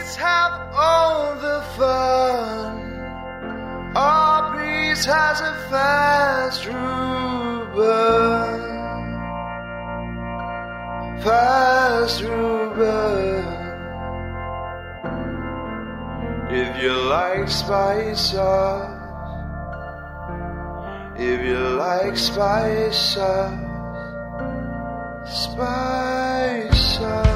Let's have all the fun. Arby's has a fast Reuben. Fast Reuben. If you like spice sauce, if you like spice sauce, spice sauce.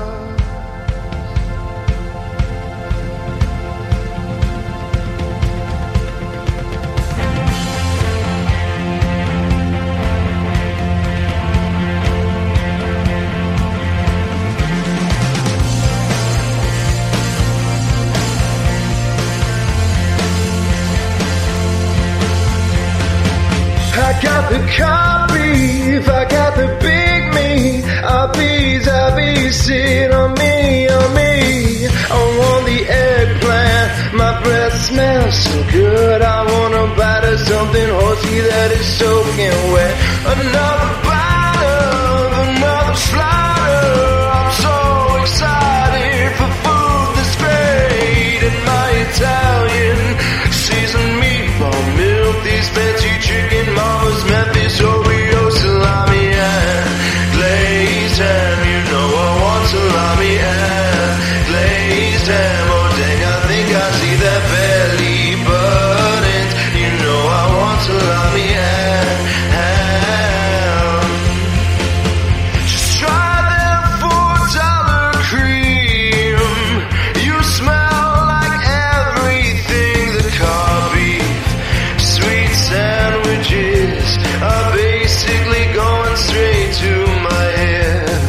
I got the corned beef, I got the big meat. I'll sit on me, on me. I want the eggplant, my breath smells so good. I want a bite of something horsey that is soaking wet. Another bite of another slaughter. I'm so excited for food that's great. And my Italian seasoned meatball milk, these fancy chicken mamas, Memphis Oreo salami and glazed ham. You know I want salami and glazed ham. Oh dang, I think I see that belly button. You know I want salami and ham. Just try their $4 cream. You smell like everything that can't be. Sweet sandwiches are basically going straight to my head.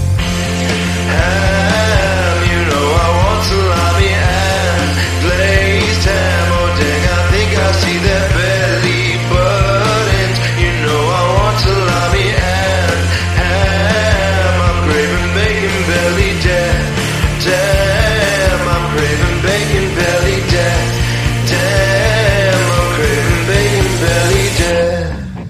Ham, you know I want salami and glazed ham. Oh dang, I think I see that belly button. You know I want salami and ham. I'm craving bacon belly damn. I'm craving bacon belly damn. I'm craving bacon belly damn.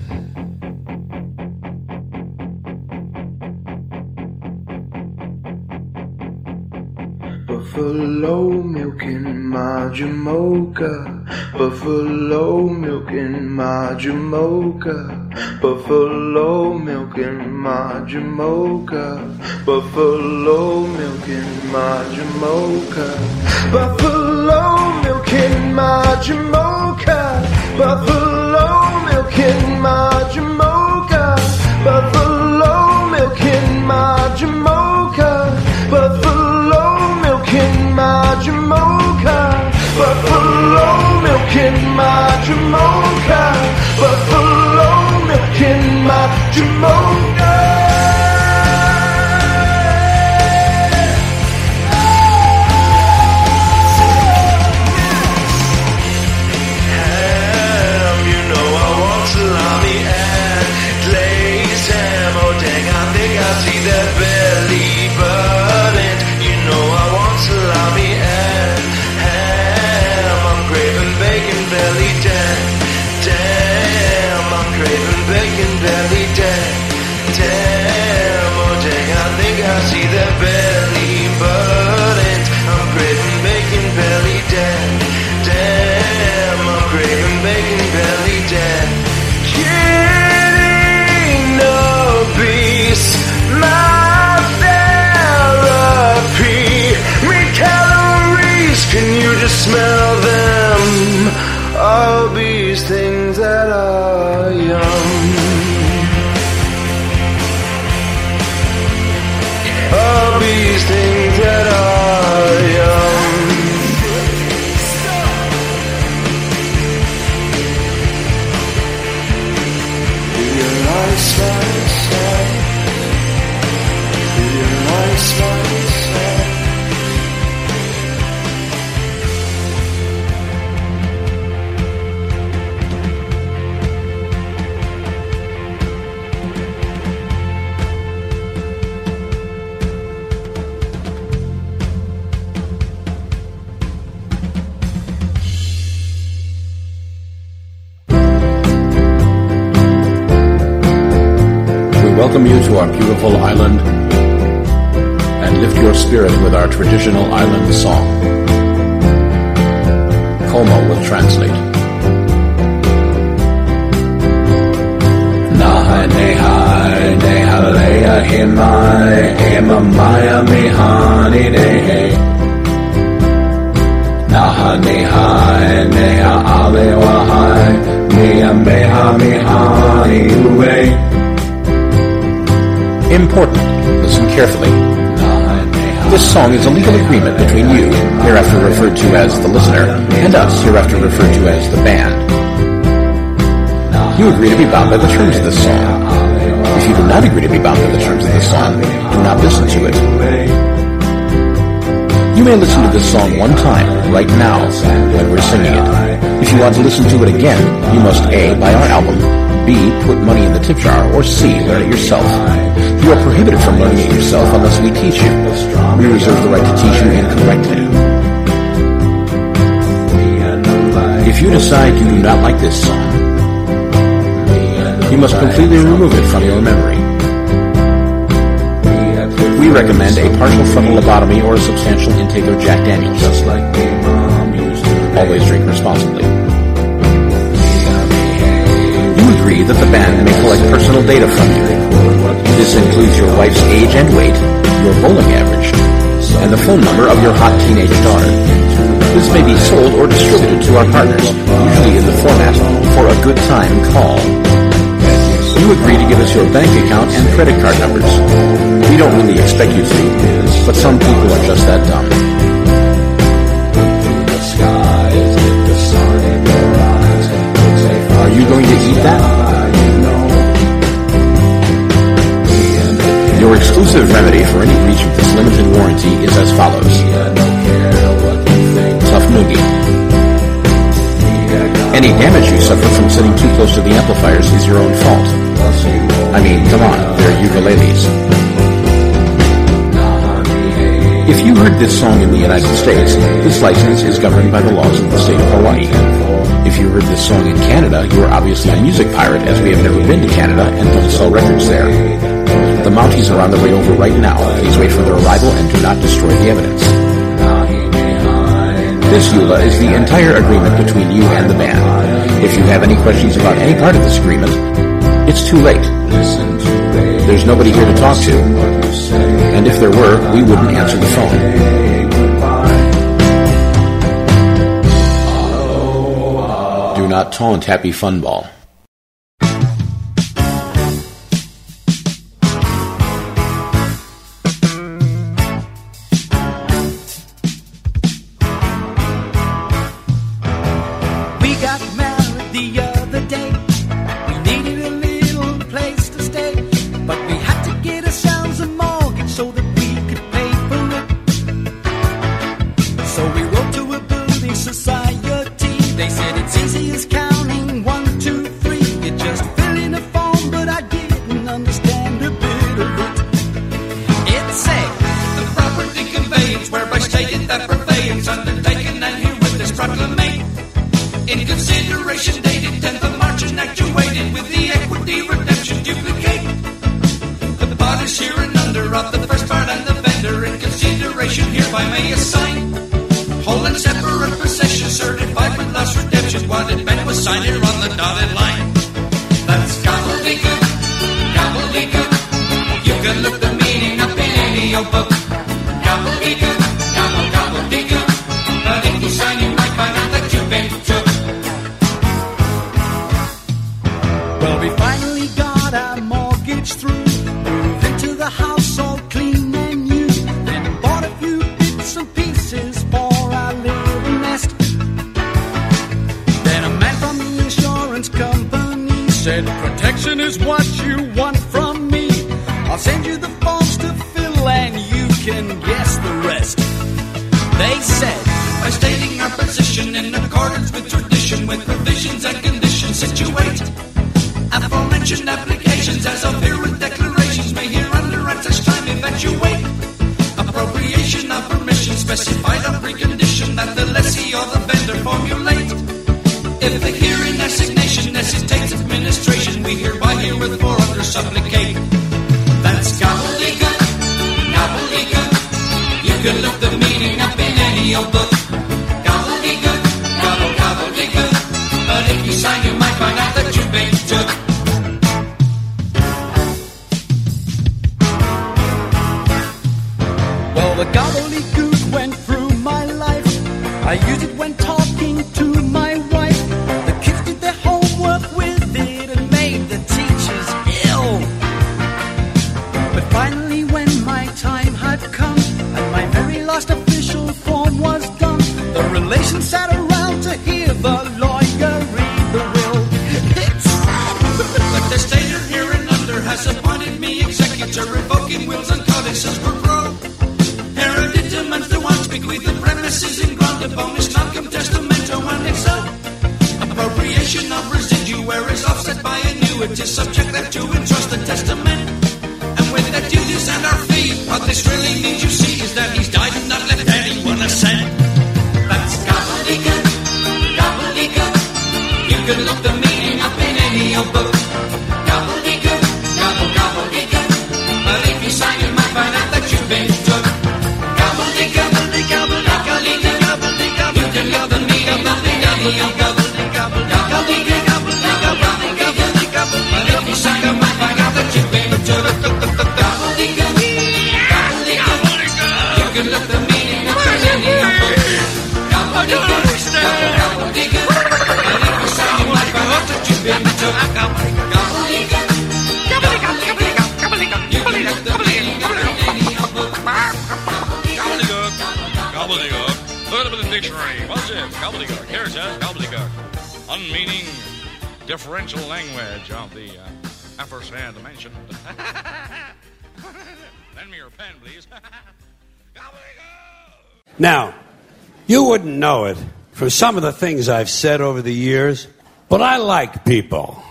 Buffalo milk in my Jamocha. Buffalo milk in my Jamocha. Buffalo milk in my Jamocha. Buffalo milk in my Jamocha. Buffalo milk in my Jamocha. Buffalo milk in my Jamocha. Buffalo milk in my Jamocha. Buffalo milk in my Jamocha. Buffalo milk in my Jamocha. Buffalo milk in my Jamocha. Salami and glazed ham. Oh dang, I think I see that belly button. You know I want salami and ham. I'm craving bacon belly damn. I'm craving bacon belly damn. Oh dang, I think I see that belly button. I'm craving bacon belly damn. I'm craving bacon belly damn. Getting obese, my therapy. Me calories, can you just smell them? All these things that are yum. All these things that are yum. Welcome you to our beautiful island, and lift your spirit with our traditional island song. Como will translate. Naha neha neha leya himai ema maya mihani nehe. Naha neha neha alewahai mia meha mihani uwe. Important. Listen carefully. This song is a legal agreement between you, hereafter referred to as the listener, and us, hereafter referred to as the band. You agree to be bound by the terms of this song. If you do not agree to be bound by the terms of this song, do not listen to it. You may listen to this song one time, right now, when we're singing it. If you want to listen to it again, you must A, buy our album, B, put money in the tip jar, or C, learn it yourself. You are prohibited from learning it yourself unless we teach you. We reserve the right to teach you incorrectly. If you decide you do not like this song, you must completely remove it from your memory. We recommend a partial frontal lobotomy or a substantial intake of Jack Daniels. Always drink responsibly. You agree that the band may collect personal data from you. This includes your wife's age and weight, your bowling average, and the phone number of your hot teenage daughter. This may be sold or distributed to our partners, usually in the format for a good time call. You agree to give us your bank account and credit card numbers. We don't really expect you to, but some people are just that dumb. Are you going to eat that? Your exclusive remedy for any breach of this limited warranty is as follows. Tough noogie. Any damage you suffer from sitting too close to the amplifiers is your own fault. I mean, come on, they're ukuleles. If you heard this song in the United States, this license is governed by the laws of the state of Hawaii. If you heard this song in Canada, you are obviously a music pirate, as we have never been to Canada and don't sell records there. The Mounties are on their way over right now. Please wait for their arrival and do not destroy the evidence. This EULA is the entire agreement between you and the band. If you have any questions about any part of this agreement, it's too late. There's nobody here to talk to. And if there were, we wouldn't answer the phone. Do not taunt Happy Funball. Supplicate. That's gobbledygook, gobbledygook. that you've been took. Well, the gobbledygook went through my life. I used it when talking to my wife. The kids did their homework with it and made the teachers ill. But finally when my time had come and my very last official form was done, the relations sat around to hear the lawyer read the will. It's sad. But the state of here and under has appointed me executor, revoking wills and codices for pro. Hereditaments the ones bequeath the premises in grant of bonus, Malcolm testamento and excel. Appropriation of residuaries offset by annuities, subject that to entrust the testament. And with the duties and our fee, what this really means you see is that he's died and not left anyone a cent. That's gobbledygook, gobbledygook. You can look the meaning up in any old book. Gobbledygook, gobble, gobbledygook. But if you sign you might find out that you've been took. Gobbledygook, gobbledygook, gobbledygook. You can look the meaning up in any old book. Gobbledygook, gobbledygook, gobbledygook. But if you sign you might find out that you've been took. Gobbledygook, gobbledygook. You can look the meaning up in any old book. Gobbledygook, gobbledygook. But if you sign you might find out that you've been took. Gobbledygook, gobbledygook, gobbledygook. You can look the meaning up in any old book. Gobbledygook, gobbledygook. Look up in the dictionary. What's it? Gobbledygook. Here it says gobbledygook. Unmeaning differential language of the aforesaid dimension. Lend me your pen, please. Gobbledygook. Now, you wouldn't know it from some of the things I've said over the years, but I like people.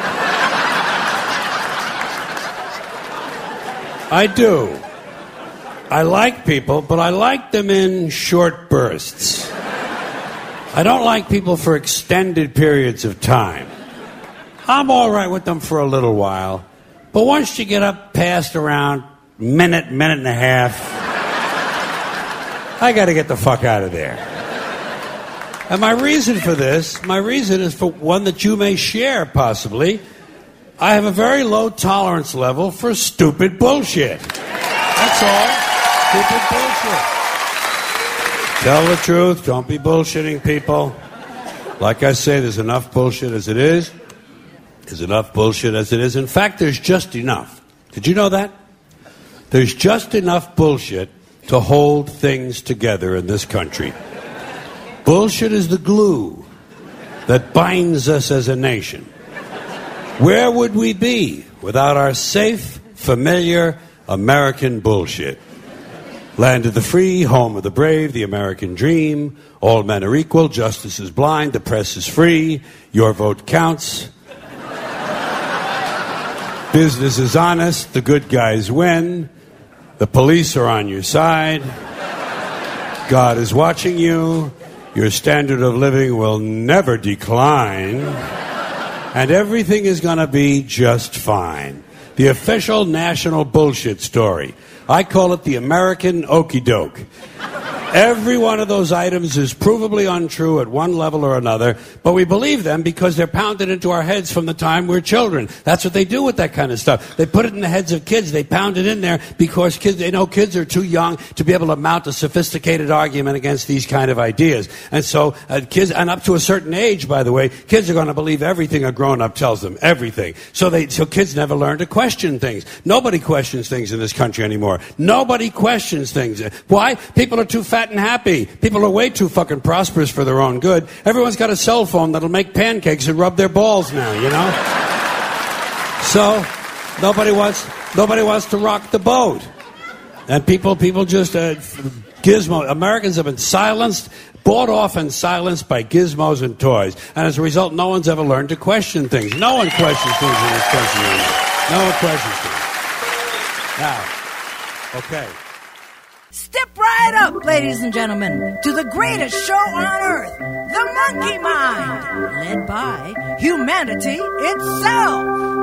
I do. I like people, but I like them in short bursts. I don't like people for extended periods of time. I'm all right with them for a little while, but once you get up past around minute and a half, I got to get the fuck out of there. And my reason is for one that you may share, possibly. I have a very low tolerance level for stupid bullshit. That's all. Stupid bullshit. Tell the truth. Don't be bullshitting people. Like I say, there's enough bullshit as it is. There's enough bullshit as it is. In fact, there's just enough. Did you know that? There's just enough bullshit to hold things together in this country. Bullshit is the glue that binds us as a nation. Where would we be without our safe, familiar American bullshit? Land of the free, home of the brave, the American dream. All men are equal, justice is blind, the press is free, your vote counts. Business is honest, the good guys win, the police are on your side, God is watching you, your standard of living will never decline, and everything is going to be just fine. The official national bullshit story. I call it the American okey doke. Every one of those items is provably untrue at one level or another, but we believe them because they're pounded into our heads from the time we're children. That's what they do with that kind of stuff. They put it in the heads of kids. They pound it in there because they know kids are too young to be able to mount a sophisticated argument against these kind of ideas. And so kids, and up to a certain age, by the way, kids are going to believe everything a grown-up tells them. Everything. So kids never learn to question things. Nobody questions things in this country anymore. Nobody questions things. Why? People are too fat and happy. People are way too fucking prosperous for their own good. Everyone's got a cell phone that'll make pancakes and rub their balls now, you know? So nobody wants to rock the boat. And people just gizmo. Americans have been silenced, bought off and silenced by gizmos and toys. And as a result, no one's ever learned to question things. No one questions things in this country anymore. No one questions things. Now, okay. Step right up, ladies and gentlemen, to the greatest show on earth, The Monkey Mind, led by humanity itself.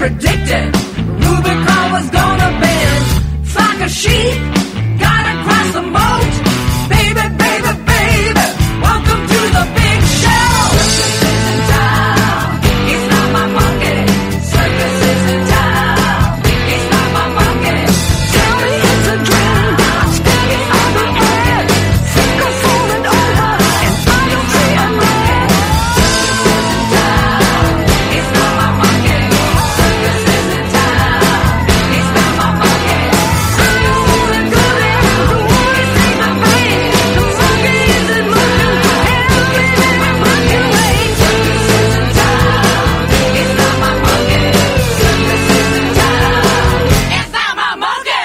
predicted Rubicon was gonna bend. Flock of sheep gotta cross the moat. Baby, baby, baby, welcome to the big show. Circus is in town, it's not my monkey. Circus is in town, it's not my monkey. Tell me it's a dream, I'm standing on the edge. Circus falling over, and I don't see a man. Circus is in town, it's not my monkey. Circus is in town, it's not my monkey. Circus falling good and the monkey say my man. The monkey isn't moving, everything my monkey ways. Circus is in town, it's not my monkey. Circus is in town, it's not my monkey.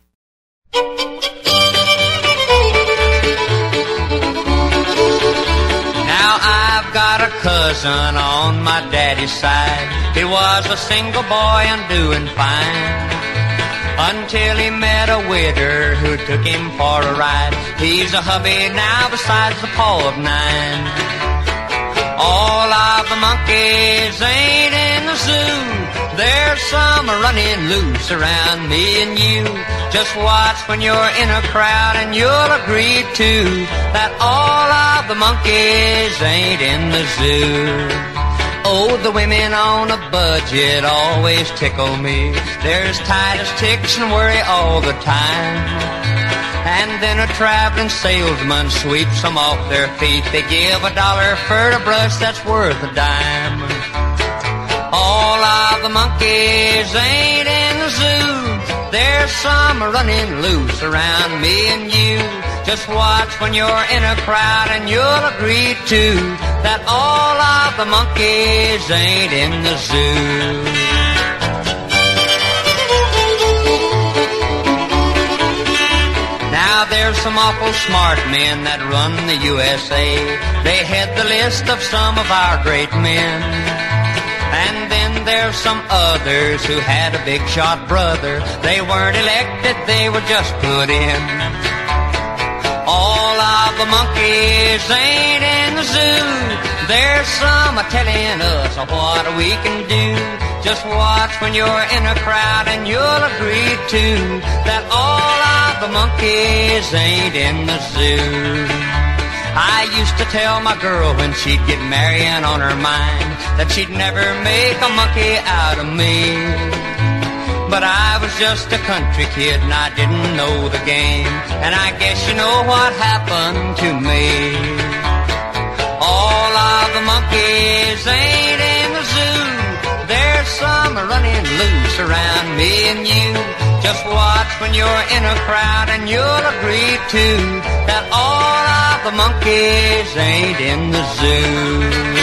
Now I've got a cousin on my daddy's side. He was a single boy and doing fine until he met a widder who took him for a ride. He's a hubby now besides the paw of nine. All of the monkeys ain't in the zoo. There's some running loose around me and you. Just watch when you're in a crowd and you'll agree too that all of the monkeys ain't in the zoo. Oh, the women on a budget always tickle me. They're as tight as ticks and worry all the time. And then a traveling salesman sweeps them off their feet. They give $1 for a brush that's worth a dime. All of the monkeys ain't in the zoo. There's some running loose around me and you. Just watch when you're in a crowd and you'll agree too that all of the monkeys ain't in the zoo. Now there's some awful smart men that run the USA. They head the list of some of our great men. And then there's some others who had a big shot brother. They weren't elected, they were just put in. All of the monkeys ain't in the zoo. There's some telling us what we can do. Just watch when you're in a crowd and you'll agree too that all of the monkeys ain't in the zoo. I used to tell my girl when she'd get marrying on her mind that she'd never make a monkey out of me. But I was just a country kid and I didn't know the game. And I guess you know what happened to me. All of the monkeys ain't in the zoo. There's some running loose around me and you. Just watch when you're in a crowd and you'll agree too that all of the monkeys ain't in the zoo.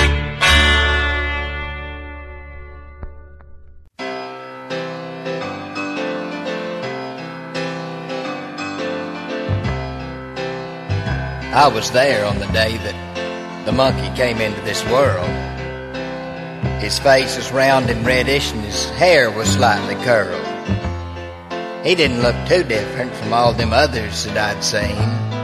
I was there on the day that the monkey came into this world. His face was round and reddish and his hair was slightly curled. He didn't look too different from all them others that I'd seen.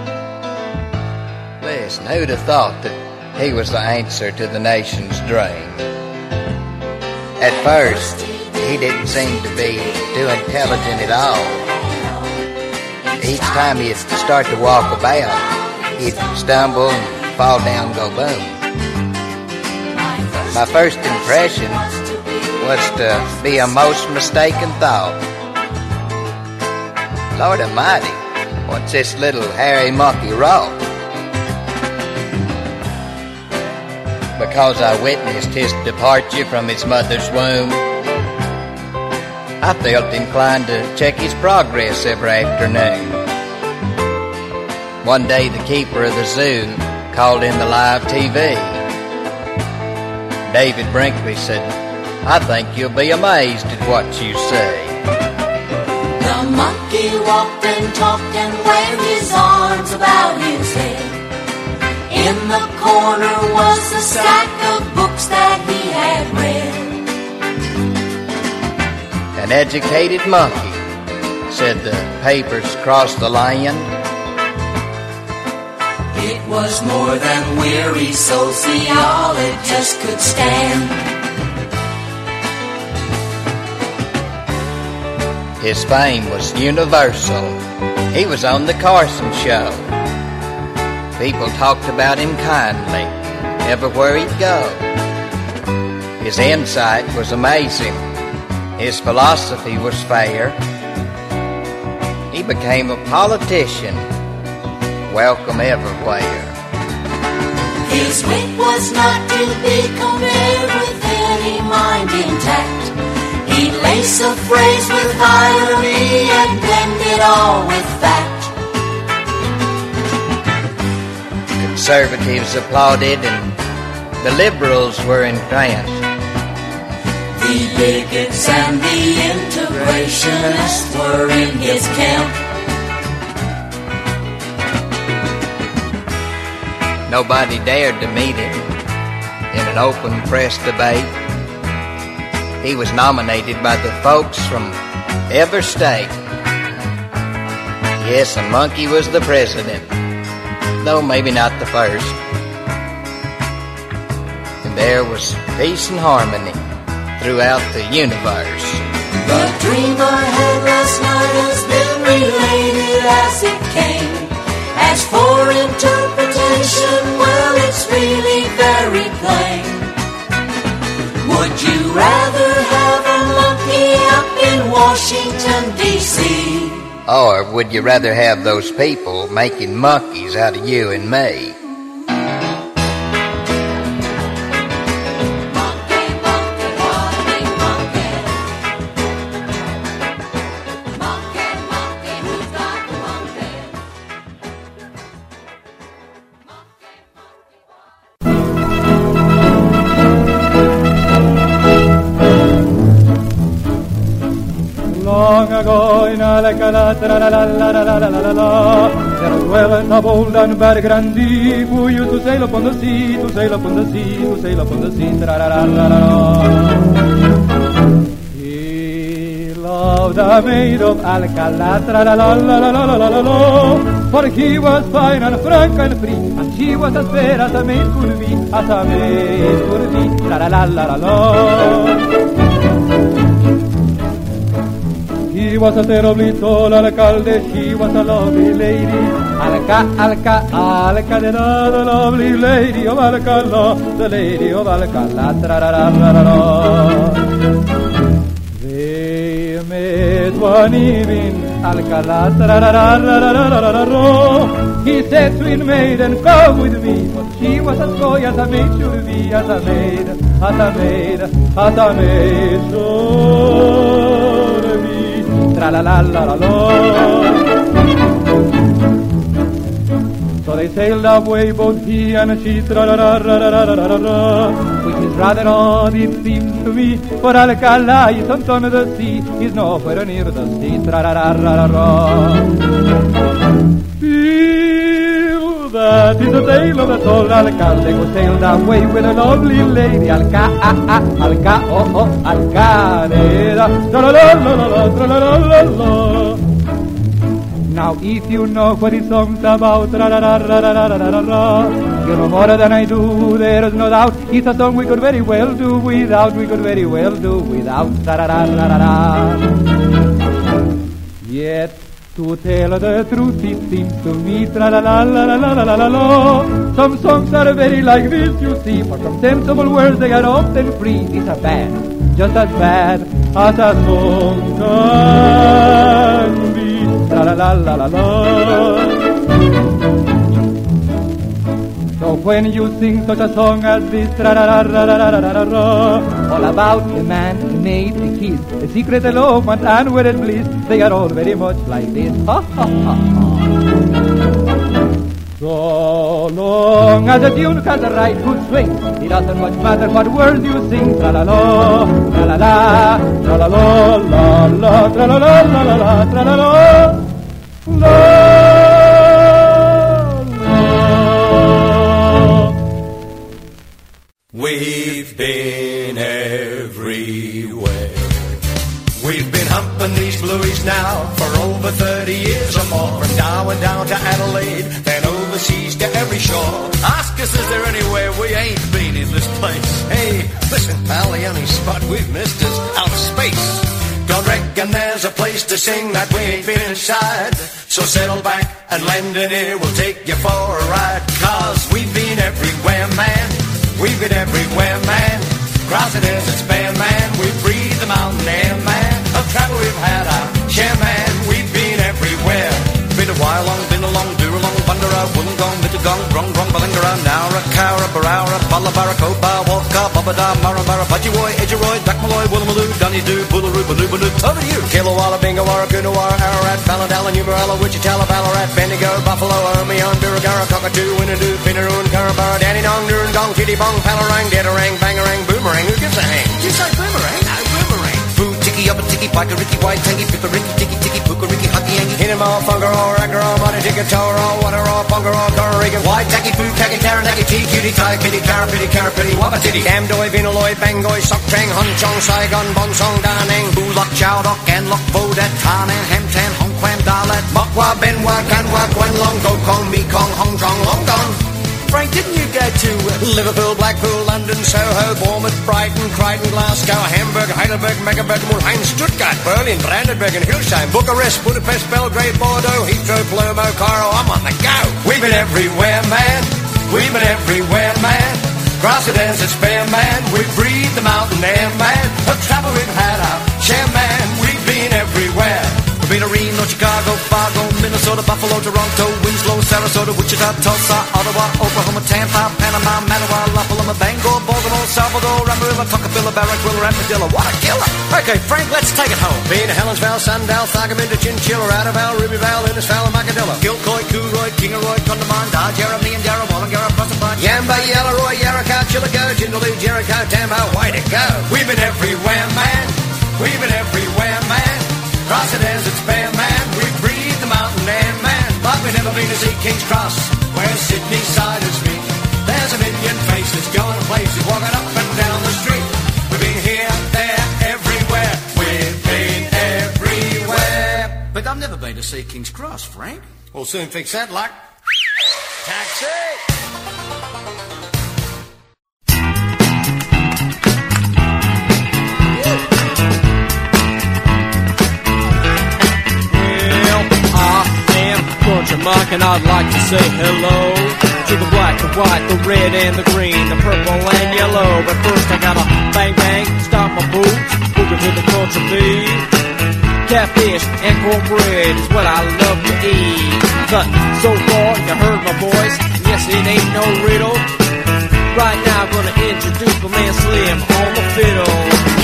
Listen, who'd have thought that he was the answer to the nation's dream? At first, he didn't seem to be too intelligent at all. Each time he'd start to walk about, he'd stumble and fall down and go boom. My first impression was to be a most mistaken thought. Lord Almighty, what's this little hairy monkey wrought? Because I witnessed his departure from his mother's womb, I felt inclined to check his progress every afternoon. One day the keeper of the zoo called in the live TV. David Brinkley said, "I think you'll be amazed at what you see." The monkey walked and talked and waved his arms about his head. In the corner was a stack of books that he had read. An educated monkey, said the papers across the land. It was more than weary sociologists could stand. His fame was universal. He was on the Carson Show. People talked about him kindly everywhere he'd go. His insight was amazing. His philosophy was fair. He became a politician, welcome everywhere. His wit was not to be compared with any mind intact. He'd lace a phrase with irony and blend it all with fact. Conservatives applauded and the liberals were entranced. The bigots and the integrationists were in his camp. Nobody dared to meet him in an open press debate. He was nominated by the folks from every state. Yes, a monkey was the president, though maybe not the first. And there was peace and harmony throughout the universe. The dream I had last night has been related as it came. As for interpretation, well, it's really very plain. Would you rather have a monkey up in Washington, D.C.? Or would you rather have those people making monkeys out of you and me? Long ago in Alcala, tra-la-la-la-la-la-la-la-la, there dwelled a bold and bad grandee who used to sail upon the sea, to sail upon the sea, to sail upon the sea, tra-la-la-la-la-la. He loved a maid of Alcala, tra-la-la-la-la-la-la-la, for he was fine and frank and free, and she was as fair as a maid could be, as a maid could be, tra-la-la-la-la-la. He was a terribly tall alcalde, she was a lovely lady. Alca, the lovely lady of Alcala, the lady of Alcala, tra-ra-ra-ra-ra-ra. They met one evening, Alcala, tra-ra-ra-ra-ra-ra-ra-ra. He said, sweet maiden, come with me, but she was as coy as a maid should be, as a maid, as a maid, as a maid should be. Tra-la-la-la-la-la. So they sailed away, both he and she, tra-la-la-la-la-la-la-la, which is rather odd, it seems to me, for Alcala is on top of the sea, he's nowhere near the sea, tra-la-la-la-la-la. That is the tale of the tall alcalde who sailed away with a lovely lady. Alcanera. Now if you know what his song's about, you know more than I do, there's no doubt. It's a song we could very well do without, we could very well do without. Yet to tell the truth, it seems to me, tra-la-la-la-la-la-la-la-la, some songs are very like this, you see, for some sensible words they are often free. These are bad, just as bad as a song can be, tra-la-la-la-la-la. So when you sing such a song as this, tra-ra-ra-ra-ra-ra-ra-ra, all about the man, the maid, the kiss, the secret elopement and wedded bliss, they are all very much like this. Ha ha ha ha. So long as the tune has the right good swing, it doesn't much matter what words you sing. Tra-la-la, tra-la-la, tra-la-la, la-la, tra-la-la, la-la, tra-la-la, la. We've been everywhere. We've been humping these blues now for over 30 years or more. From Darwin down to Adelaide, then overseas to every shore. Ask us, is there anywhere we ain't been in this place? Hey, listen, pal, the only spot we've missed is outer space. Don't reckon there's a place to sing that we ain't been inside. So settle back and lend an ear, we'll take you for a ride. Cause we've been everywhere, man. We've been everywhere, man. Across the deserts bare, man. We've breathed the mountain air, man. Of travel we've had our share, man. We've been everywhere. Been a while long, been a long, do-a-long, Bundera, Wollongong, Mittagong, Grong, Balingara, Nowra, Cowra, Barara, Ballabara, Copa, Walka, Babada, Marabara, Budgeroy, Edgeroy, Dakmalloy, Woollamaloo, Dunny-Doo, Boolaroo, Baloo, over to you. Kilowalla, Bingawara, Goonawara, Ararat, Balladalla, Numerella, Wichita, Ballarat, Bendigo, Buffalo, Ermion, Birregurra, Cockatoo, Winnadoo, Pinnaroon, Carabara, Dandenong, Durandong, Kitty Bong, Pallarang, Deadarang, Bangarang, Boomerang, who gives a hang? You say Boomerang? No, Boomerang. Boo, Tiki, Upper Tiki, Pika, Ricky, White, Tangy, Pippa-Ricky, Tiki, Tiki, Puka, Ricky, Hucky, Angie, hit him all, Fungar, all, Ragger, all, Money, Ticket, Tower, all, Water, all, Fungar, all, Corrigan, White, Tacky, Poo, Tacky, Karen, Tacky, Tea, Cutie, Tie, Kitty, Carapitty, Carapitty, Wapatitty, Damdoy, Vinaloy, Bangoy, Sok Chang, Hun Chong, Saigon, Bonsong, Danang, Boo, Lock, Chow, Dock, and Lock, Bodat, Tanan, Hamtan, Hong Quan, Dalat, Mokwa, Benwa, Kanwa, Kwan Long, Go Kong, Mekong, Hong Kong, Long Gong. Frank, didn't you go to Liverpool, Blackpool, London, Soho, Bournemouth, Brighton, Crichton, Glasgow, Hamburg, Heidelberg, Megaberg, Mulheim, Stuttgart, Berlin, Brandenburg and Hildesheim, Bucharest, Budapest, Belgrade, Bordeaux, Heathrow, Palermo, Cairo, I'm on the go. We've been everywhere, man. We've been everywhere, man. Across the deserts bare, man. We've breathed the mountain air, man. Of travel we've had our share, man. We've been everywhere. We've been to Reno, Chicago, Fargo, Minnesota, Buffalo, Toronto, Winslow, Sarasota, Wichita, Tulsa, Ottawa, Oklahoma, Tampa, Panama, Manawa, La Paloma, Bangor, Baltimore, Salvador, Amarillo, Tuckerville, Barranquilla, and Padilla. What a killer! Okay, Frank, let's take it home. Been to Helensville, Sundown, Thargomindah, Chinchilla, Radoval, Rubyville, Innisfail, and Macadilla, Gilcoy, Cooroy, Kingaroy, Condamanda, Jeremy and Darra, Wollongara, Proserpine, Yamba, Yelleroy, Yarracow, Chilligo, Jindalee, Jericho, Tambo, way to go. We've been everywhere, man. We've been everywhere, man. Across the deserts bare, man. We've breathed the mountain air, man. But we've never been to see King's Cross, where Sydney siders meet. There's a million faces going to places, walking up and down the street. We've been here, there, everywhere. We've been everywhere. But I've never been to see King's Cross, Frank. We'll soon fix that, luck. Taxi! Mike, and I'd like to say hello to the black, the white, the red, and the green, the purple and yellow. But first I gotta bang bang, stop my boots, boogie to the country beat. Catfish and cornbread is what I love to eat. But so far you heard my voice, yes it ain't no riddle. Right now I'm gonna introduce my man Slim on the fiddle.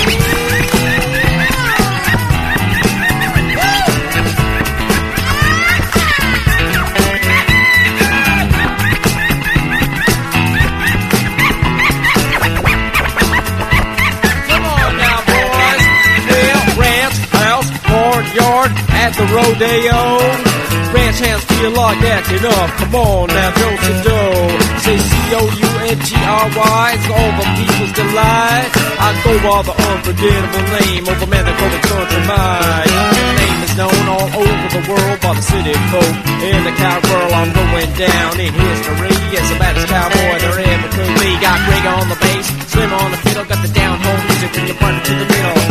At the rodeo, ranch hands feel like acting up. Come on now, Joseph Doe. Say C-O-U-N-G-R-Y, it's all the people's delight. I go by the unforgettable name of a man that called the country mine. The name is known all over the world by the city folk. In the cowgirl, I'm going down in history as the baddest cowboy there ever could be. Got Greg on the bass, Slim on the fiddle, got the down-home music when you burn it to the middle.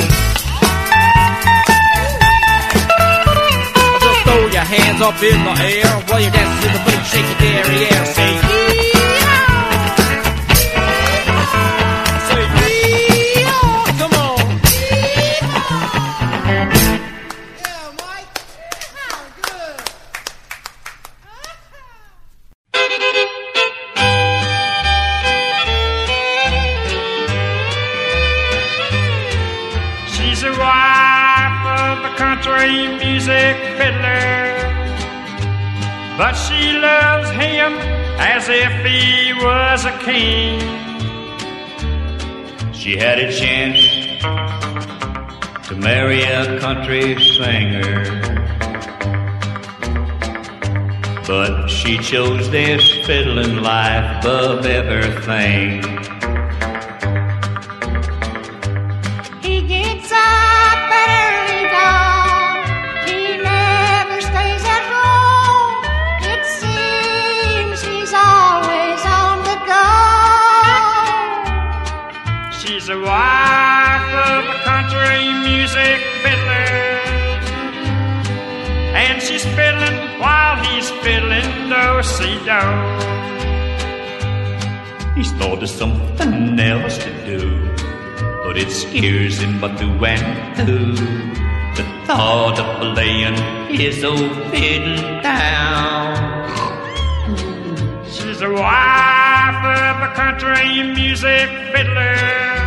Throw your hands up in the air while you're dancing to the beat, shake your derriere, say say come on. Yeah, Mike. How good. She's a wife of a country music fiddler, but she loves him as if he was a king. She had a chance to marry a country singer, but she chose this fiddling life above everything. He gets up at early dawn. He never stays at home. It seems he's always on the go. She's a wife of a country music fiddler, do-si-do. He's thought of something else to do, but it scares him but to and to. The thought of laying his old fiddle down. She's a wife of a country music fiddler,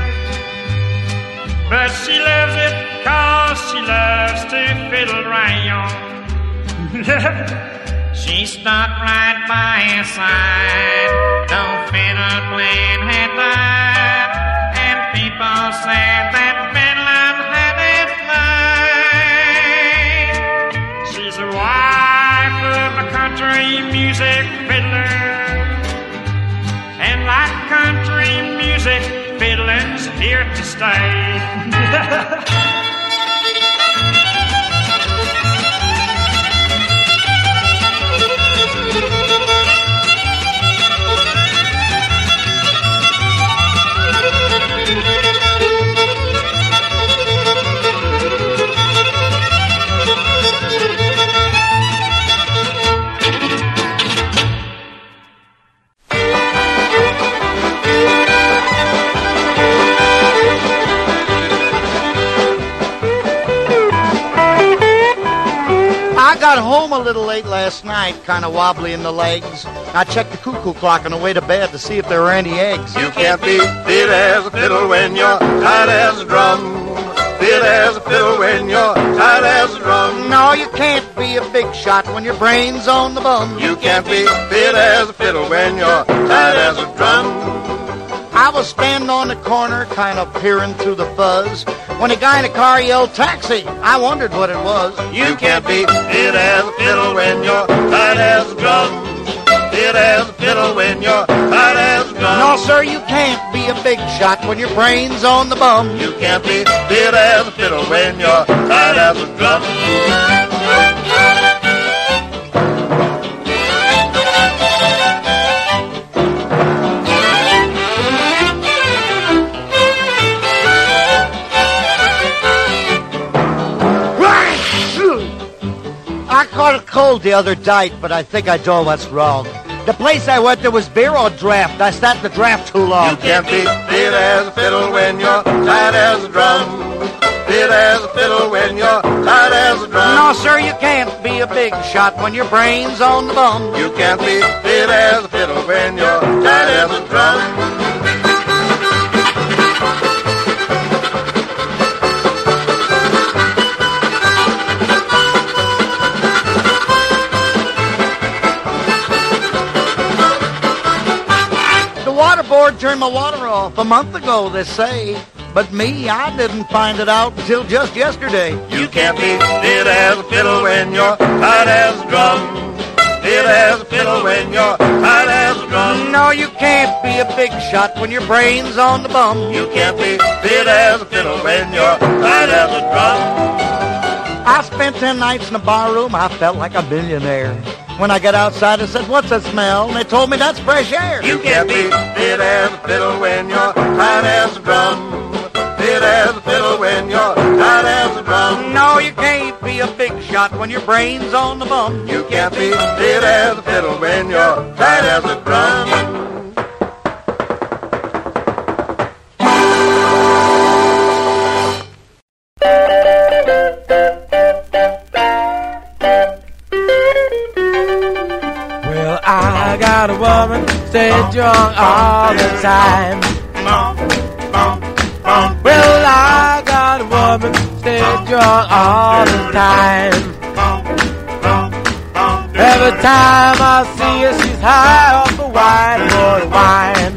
but she loves it 'cause she loves to fiddle around. She stuck right by his side, don't fiddle when he died, and people said that fiddling had its life. She's a wife of a country music fiddler, and like country music, fiddling's here to stay. I got home a little late last night, kind of wobbly in the legs. I checked the cuckoo clock on the way to bed to see if there were any eggs. You can't be fit as a fiddle when you're tight as a drum. Fit as a fiddle when you're tight as a drum. No, you can't be a big shot when your brain's on the bum. You can't be fit as a fiddle when you're tight as a drum. I was standing on the corner, kind of peering through the fuzz, when a guy in a car yelled, "Taxi!" I wondered what it was. You can't be fit as a fiddle when you're tight as a drum. Fit as a fiddle when you're tight as a drum. No, sir, you can't be a big shot when your brain's on the bum. You can't be fit as a fiddle when you're tight as a drum. I caught a cold the other night, but I think I know what's wrong. The place I went, there was beer on draft. I sat in the draft too long. You can't be fit as a fiddle when you're tight as a drum. Fit as a fiddle when you're tight as a drum. No, sir, you can't be a big shot when your brain's on the bum. You can't be fit as a fiddle when you're tight as a drum. Board turned my water off a month ago, they say. But me, I didn't find it out until just yesterday. You can't be fit as a fiddle when you're tight as a drum. Fit as a fiddle when you're tight as a drum. No, you can't be a big shot when your brain's on the bum. You can't be fit as a fiddle when you're tight as a drum. I spent 10 nights in a bar room. I felt like a millionaire. When I got outside, I said, "What's that smell?" And they told me that's fresh air. You can't be fit as a fiddle when you're tight as a drum. Fit as a fiddle when you're tight as a drum. No, you can't be a big shot when your brain's on the bum. You can't be fit as a fiddle when you're tight as a drum. I got a woman, stay drunk all the time. Well, I got a woman, stay drunk all the time. Every time I see her, she's high off the white boy wine.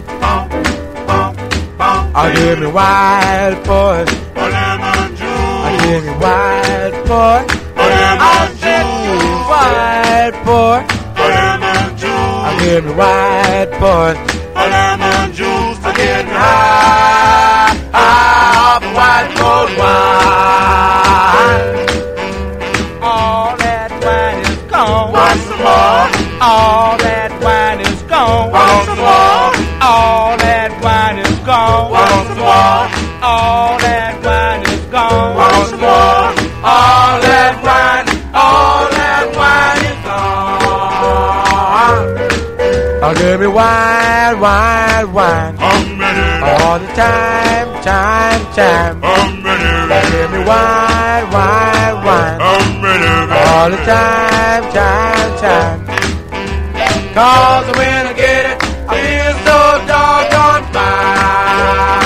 I give me wild boy. I give me wild boy. I give me wild boy. Give me white boy, lemon juice, I get high, high off white gold wine. All that wine is gone. Want some more? All that wine is gone. Want some more? All that wine is gone. Want some more? All that wine is gone. Want some more? All that wine is gone. Oh, give me wine, wine, wine. All the time, time, time. Give me wine, wine, wine. All the time, time, time. 'Cause when I get it, I feel so doggone fine.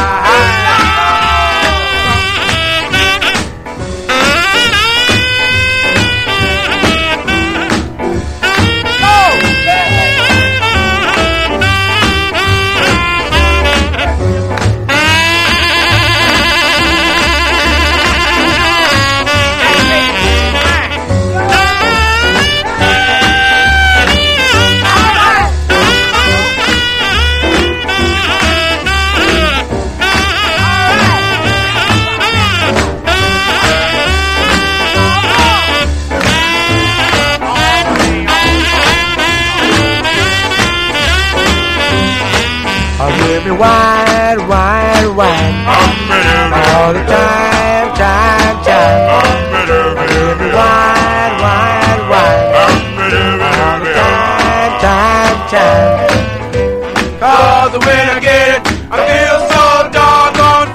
Give me wine, wine, wine. All the time, time, time. Give me wine, wine, wine. All the time, time, time. 'Cause when I get it, I feel so doggone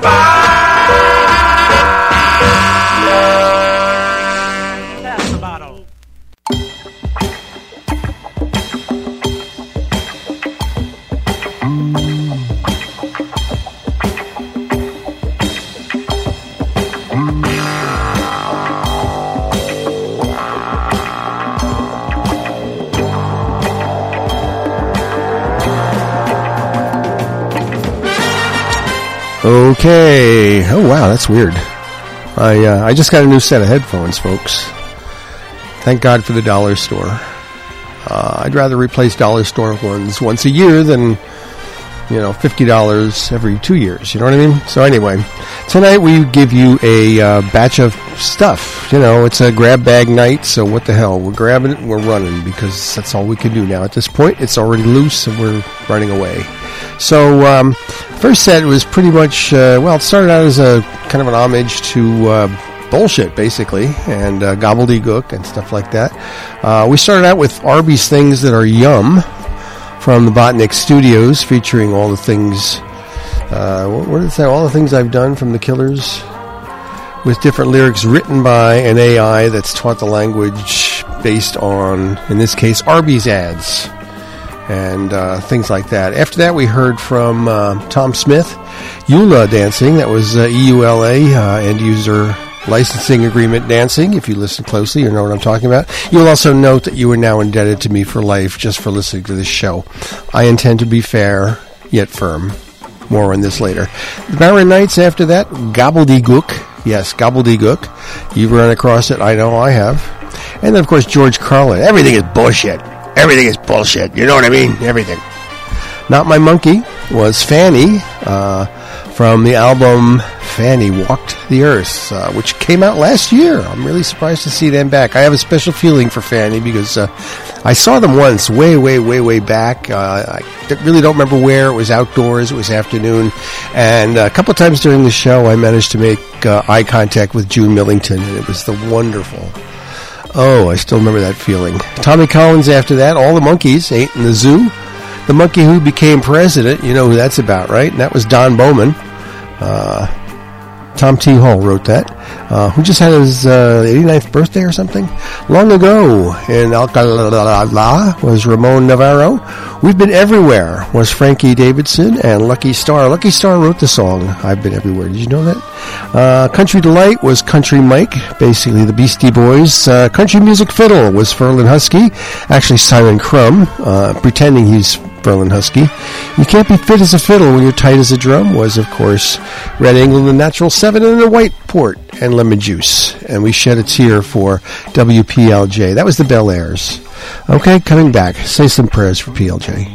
fine. Pass the bottle. Okay. Oh, wow, that's weird. I just got a new set of headphones, folks. Thank God for the dollar store. I'd rather replace dollar store ones once a year than, $50 every 2 years. You know what I mean? So anyway, tonight we give you a batch of stuff. It's a grab bag night, so what the hell? We're grabbing it and we're running because that's all we can do now. At this point, it's already loose and we're running away. So, first set was pretty much, it started out as a kind of an homage to bullshit, basically, and gobbledygook and stuff like that. We started out with Arby's Things That Are Yum from the Botnik Studios, featuring all the things, what did it say? All the things I've done from the Killers, with different lyrics written by an AI that's taught the language based on, in this case, Arby's ads. And things like that. After that, we heard from Tom Smith, EULA Dancing. That was EULA, End User Licensing Agreement Dancing. If you listen closely, you know what I'm talking about. You'll also note that you are now indebted to me for life just for listening to this show. I intend to be fair, yet firm. More on this later. The Barren Nights after that, Gobbledygook. Yes, Gobbledygook. You've run across it. I know I have. And then, of course, George Carlin. Everything is bullshit. Everything is bullshit. You know what I mean? Everything. Not My Monkey was Fanny from the album Fanny Walked the Earth, which came out last year. I'm really surprised to see them back. I have a special feeling for Fanny because I saw them once way, way, way, way back. I really don't remember where. It was outdoors. It was afternoon. And a couple of times during the show, I managed to make eye contact with June Millington, and it was wonderful. Oh, I still remember that feeling. Tommy Collins after that, All the Monkeys, Ain't in the Zoo. The Monkey Who Became President, you know who that's about, right? And that was Don Bowman. Tom T. Hall wrote that. Who just had his 89th birthday or something? Long ago in Alcalá was Ramon Navarro. We've Been Everywhere was Frankie Davidson and Lucky Star. Lucky Star wrote the song I've Been Everywhere. Did you know that? Country Delight was Country Mike, basically the Beastie Boys. Country Music Fiddle was Ferlin Husky, actually Simon Crumb, pretending he's Ferlin Husky. You Can't Be Fit as a Fiddle When You're Tight as a Drum was, of course, Red England, The Natural 7, and The White Port, and Lemon Juice. And we shed a tear for WPLJ. That was the Bel Airs. Okay, coming back. Say some prayers for PLJ.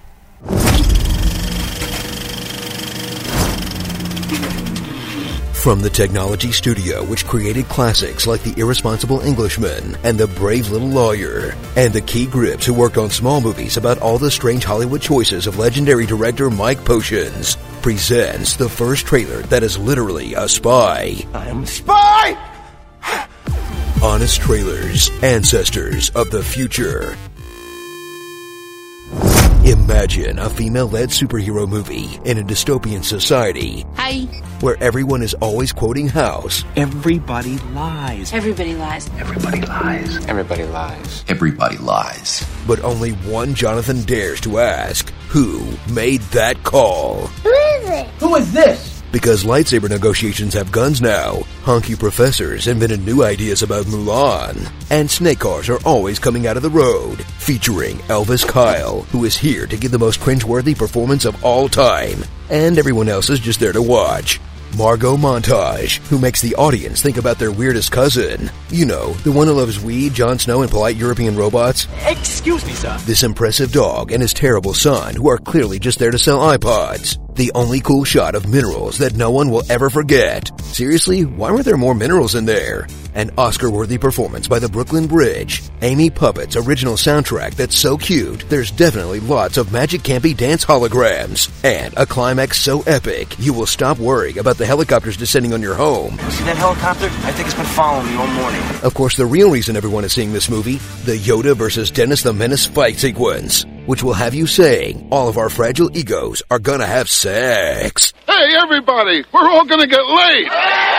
From the technology studio which created classics like The Irresponsible Englishman and The Brave Little Lawyer, and the Key Grips who worked on small movies about all the strange Hollywood choices of legendary director Mike Potions, presents the first trailer that is literally a spy. I'm a spy! Honest Trailers, Ancestors of the Future. Imagine a female-led superhero movie in a dystopian society. Hi. Where everyone is always quoting House. Everybody lies. Everybody lies. Everybody lies. Everybody lies. Everybody lies. But only one Jonathan dares to ask, who made that call? Who is it? Who is this? Because lightsaber negotiations have guns now, honky professors invented new ideas about Mulan, and snake cars are always coming out of the road, featuring Elvis Kyle, who is here to give the most cringeworthy performance of all time, and everyone else is just there to watch. Margot Montage, who makes the audience think about their weirdest cousin. You know, the one who loves weed, Jon Snow, and polite European robots. Excuse me, sir. This impressive dog and his terrible son, who are clearly just there to sell iPods. The only cool shot of minerals that no one will ever forget. Seriously, why weren't there more minerals in there? An Oscar-worthy performance by the Brooklyn Bridge. Amy Puppet's original soundtrack that's so cute, there's definitely lots of magic campy dance holograms. And a climax so epic, you will stop worrying about the helicopters descending on your home. See that helicopter? I think it's been following me all morning. Of course, the real reason everyone is seeing this movie, the Yoda versus Dennis the Menace fight sequence, which will have you saying, all of our fragile egos are gonna have sex. Hey, everybody, we're all gonna get laid.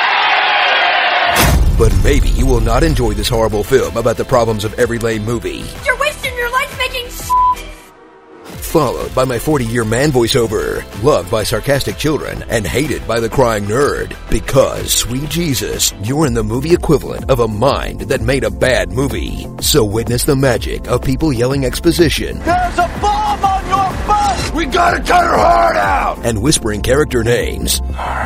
But maybe you will not enjoy this horrible film about the problems of every lame movie. You're wasting your life making Followed by my 40-year man voiceover, loved by sarcastic children and hated by the crying nerd. Because, sweet Jesus, you're in the movie equivalent of a mind that made a bad movie. So witness the magic of people yelling exposition. There's a bomb on your bus! We gotta cut her heart out! And whispering character names.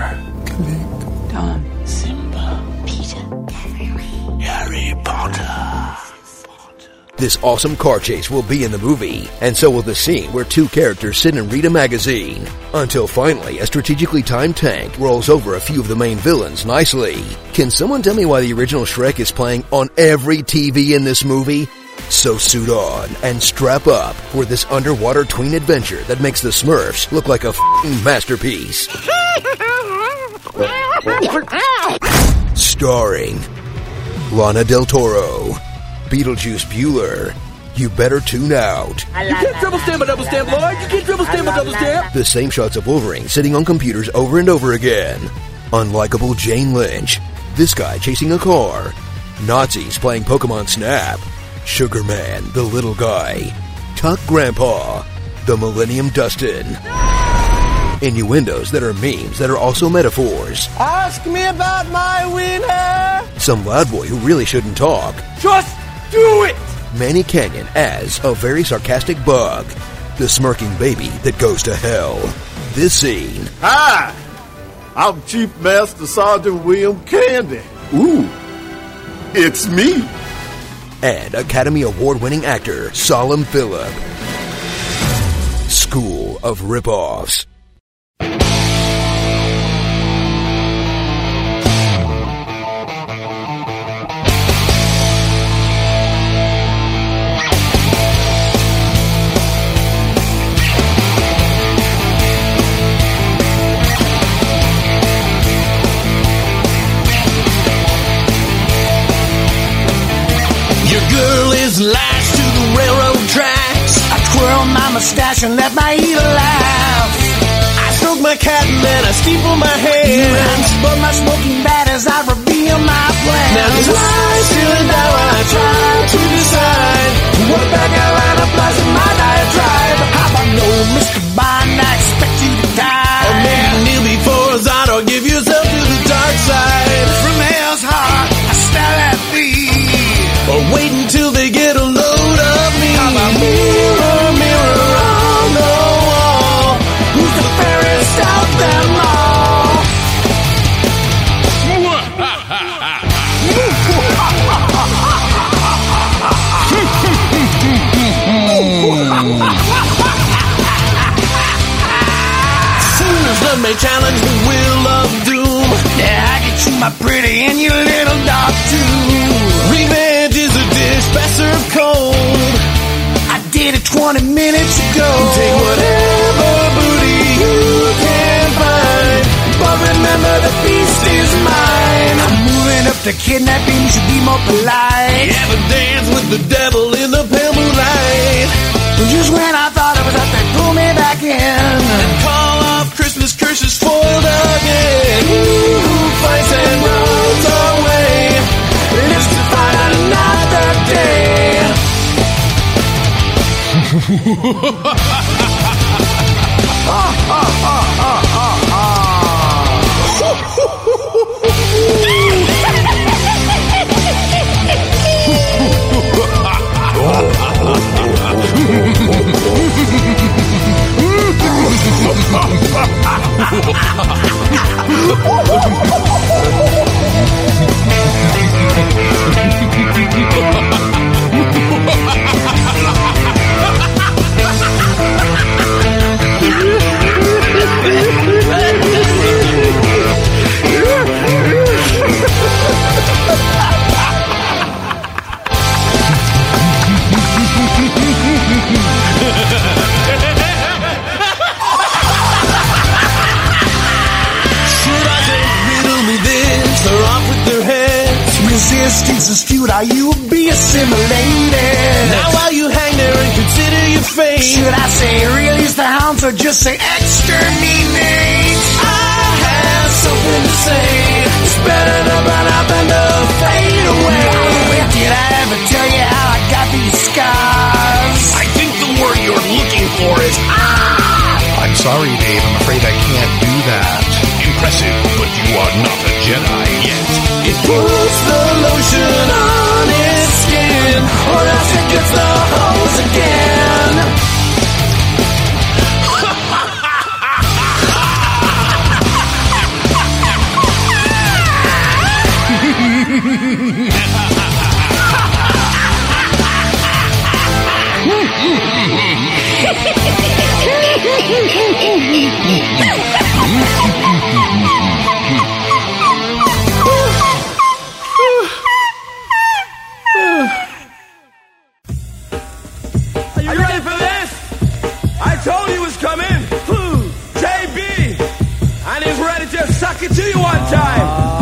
Tom, Simba, Peter, Harry Potter. This awesome car chase will be in the movie, and so will the scene where two characters sit and read a magazine. Until finally, a strategically timed tank rolls over a few of the main villains nicely. Can someone tell me why the original Shrek is playing on every TV in this movie? So suit on and strap up for this underwater tween adventure that makes the Smurfs look like a f***ing masterpiece. Starring Lana Del Toro, Beetlejuice Bueller. You better tune out. You can't triple stamp a double stamp, Lloyd. You can't triple stamp a double stamp. The same shots of Wolverine sitting on computers over and over again. Unlikable Jane Lynch. This guy chasing a car. Nazis playing Pokemon Snap. Sugar Man, the little guy. Tuck Grandpa. The Millennium Dustin. Innuendos that are memes that are also metaphors. Ask me about my winner. Some loud boy who really shouldn't talk. Just do it. Manny Canyon as a very sarcastic bug. The smirking baby that goes to hell. This scene. Hi, I'm Chief Master Sergeant William Candy. Ooh, it's me. And Academy Award-winning actor Solemn Phillip. School of Ripoffs. Lashed to the railroad tracks. I twirl my mustache and let my eater laugh. I stroke my cat and then I steeple my hair. I'm spoil my smoking bat as I reveal my plan. Now this lies till and die while I try to decide what bag I line applies in my diatribe. How about no Mr. Bond, I expect you to die. Or maybe kneel before Zod or give yourself to the dark side. From hell's heart, I stare at thee. Or wait until they get a load of me. How about mirror, mirror on the wall? Who's the fairest of them all? Sinners love may challenge the will of doom. Yeah, I get you, my pretty, and your little dog too. Revenge is a dish best served cold. I did it 20 minutes ago. Take whatever booty you can find, but remember the beast is mine. I'm moving up to kidnapping, you should be more polite. Yeah, but dance with the devil in the pale moonlight. Just when I thought I was at the Resistance is futile, you will be assimilated. Now while you hang there and consider your fate, should I say release the hounds or just say exterminate? I have something to say. It's better to burn up than to fade away. Did I ever tell you how I got these scars? I think the word you're looking for is I'm sorry, Dave. I'm afraid I can't do that. Impressive, but you are not a Jedi yet. It puts the lotion on its skin, or else it gets the hose again. Are you ready for this? I told you he was coming. JB, and he's ready to suck it to you one time.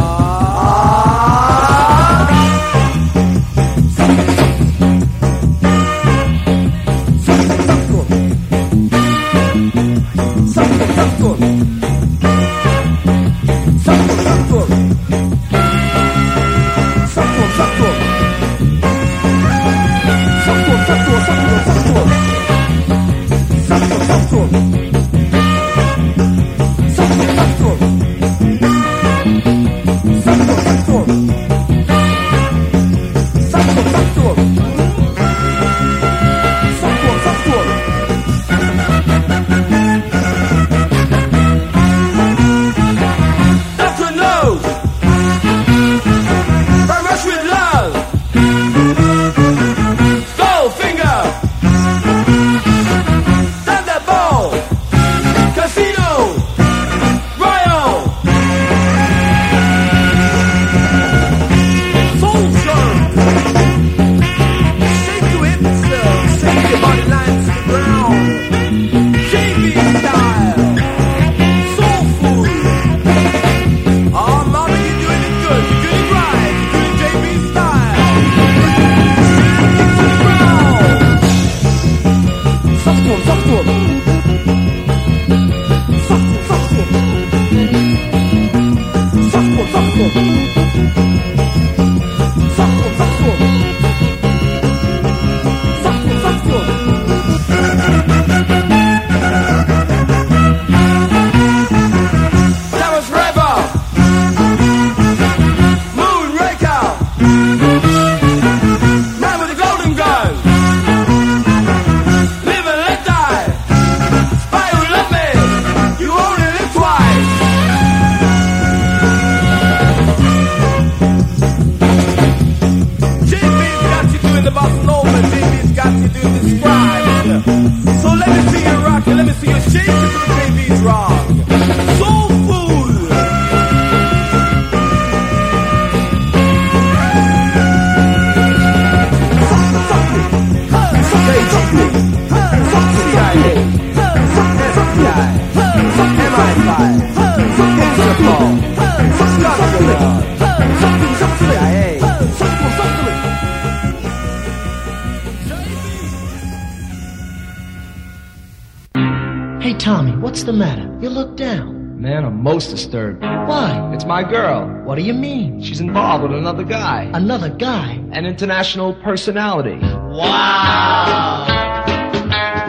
Hey, Tommy, what's the matter? You look down. Man, I'm most disturbed. Why? It's my girl. What do you mean? She's involved with another guy. Another guy? An international personality. Wow!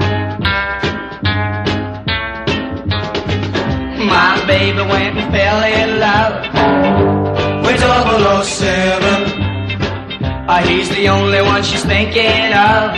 went and fell in love with 007. He's the only one she's thinking of.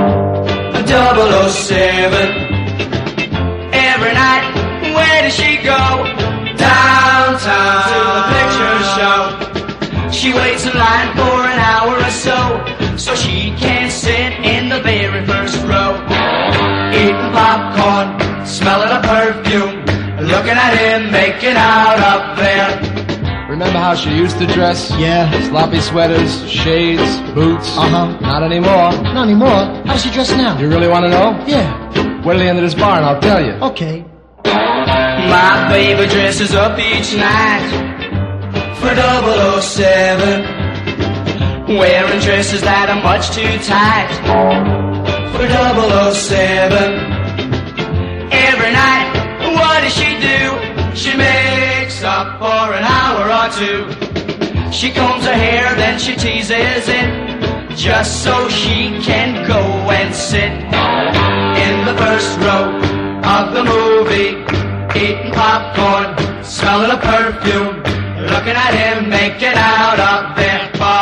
007. Every night, where does she go? Downtown to the picture show. She waits in line for an hour or so she can sit in the very first row. Eating popcorn, smelling a perfume, looking at him making out up there. Remember how she used to dress? Yeah. Sloppy sweaters, shades, boots. Not anymore. Not anymore? How does she dress now? You really want to know? Yeah. Wait till the end of this bar and I'll tell you. Okay. My baby dresses up each night for 007, wearing dresses that are much too tight for 007. Every night, what does she do? She makes up for an hour or two. She combs her hair, then she teases it, just so she can go and sit in the first row of the movie, eating popcorn, smelling a perfume, looking at him making out up there.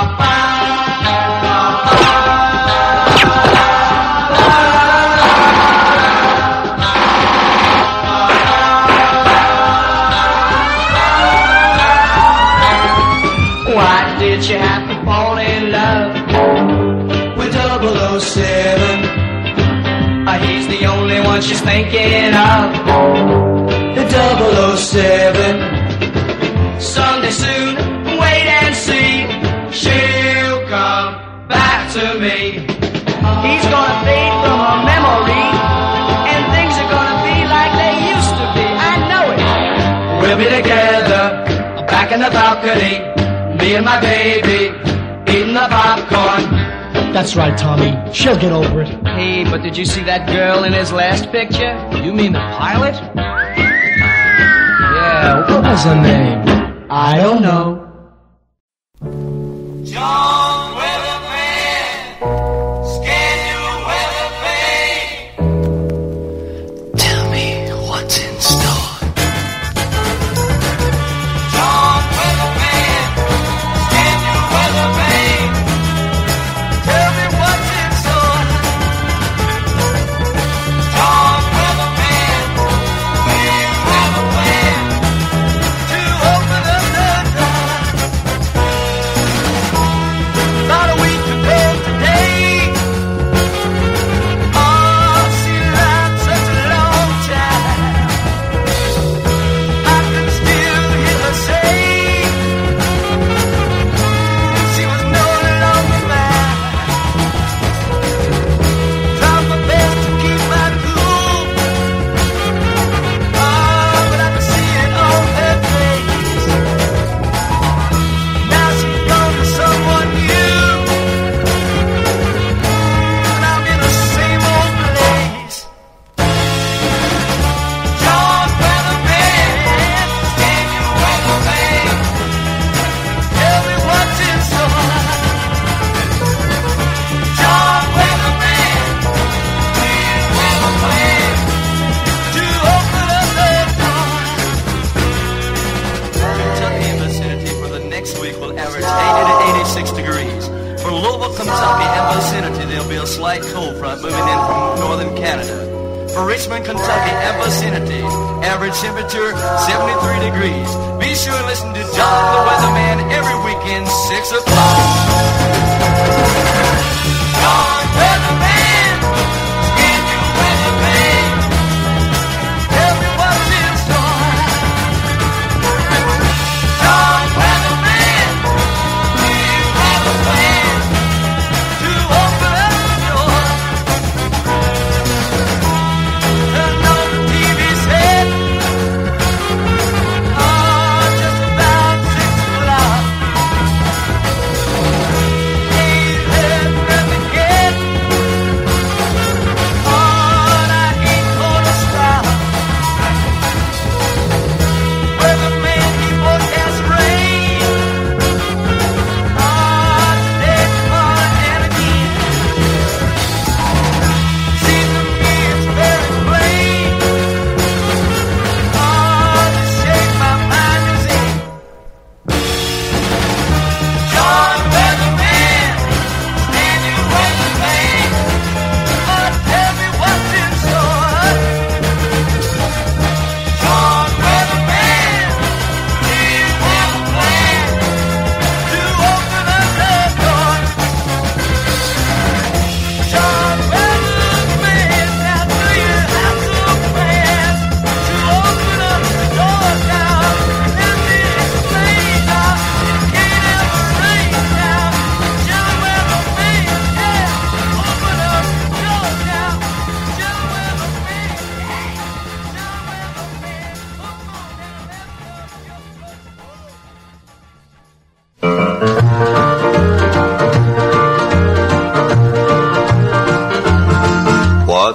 Why did you have to fall in love with 007? He's the only one she's thinking of. 007. Someday soon, wait and see, she'll come back to me. He's gonna fade from her memory, and things are gonna be like they used to be. I know it. We'll be together, back in the balcony, me and my baby, eating the popcorn. That's right, Tommy. She'll get over it. Hey, but did you see that girl in his last picture? You mean the pilot? Yeah, what was her name? I don't know. John Weatherman, schedule weatherman. Tell me what's in store. John Weatherman, schedule weatherman. Tell me what's in store. John Weatherman, we have a plan to open up the door. About a week ago today, oh, she ran such a long time. I could still hear her say she was no longer mine. Tried my best to keep my cool, oh, but I could see it on her face. Now she's gone to someone new, and I'm in the same old place. John Weatherman, schedule weatherman. Tell me what's in store. John Weatherman, we have a plan to open up the door. Kentucky and vicinity for the next week will average 80 to 86 degrees. For Louisville, Kentucky and vicinity, there'll be a slight cold front moving in from northern Canada. For Richmond, Kentucky and vicinity, average temperature 73 degrees. Be sure and listen to John the Weatherman every weekend, 6 o'clock. John Weatherman, schedule weatherman. Tell me what's in store. John Weatherman, we have a plan to open up the door. Turn on the TV set, oh, just about 6 o'clock. Hey,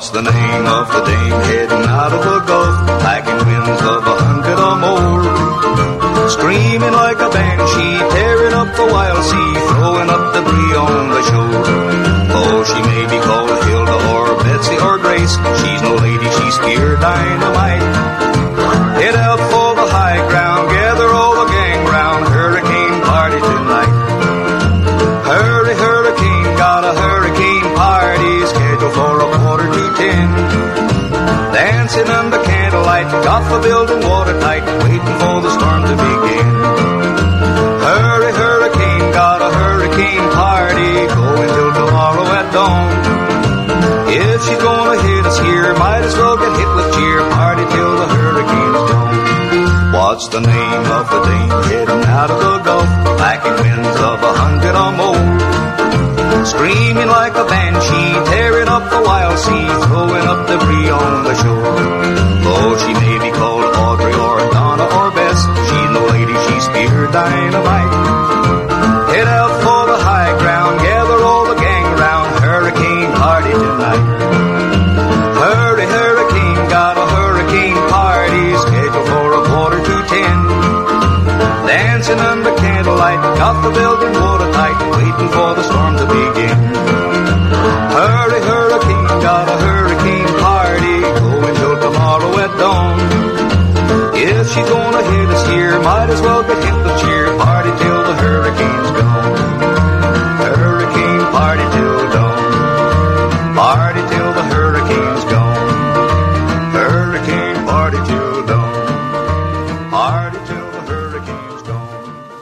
What's the name of the dame heading out of the Gulf, packing winds of 100 or more? Screaming like a banshee, tearing up the wild sea, throwing up debris on the shore. Oh, she may be called Hilda or Betsy or Grace. She's no lady, she's pure dynamite. Head out for the high ground, gather all the gang round, hurricane party tonight. Hurry, hurricane, got a hurricane party scheduled for 9:45. Dancing under candlelight, got the building watertight, waiting for the storm to begin. Hurry, hurricane, got a hurricane party, going till tomorrow at dawn. If she's gonna hit us here, might as well get hit with cheer, party till the hurricane's gone. What's the name of the dame heading out of the Gulf, packing winds of 100 or more? Screaming like a banshee, tearing up the wild sea, throwing up debris on the shore. Though she may be called Audrey or Donna or Bess, she's no lady, she's pure dynamite. Head out for the high ground, gather all the gang round, hurricane party tonight. Hurry, hurricane, got a hurricane party scheduled for 9:45. Dancing under candlelight, got the building watertight, waiting for the storm to begin. Hurry, hurricane, got a hurricane party, going till tomorrow at dawn. If she's gonna hit us here, might as well get hit with cheer, party till the hurricane's gone. Hurricane party till dawn, party till the hurricane's gone. Hurricane party till dawn, party till the hurricane's gone.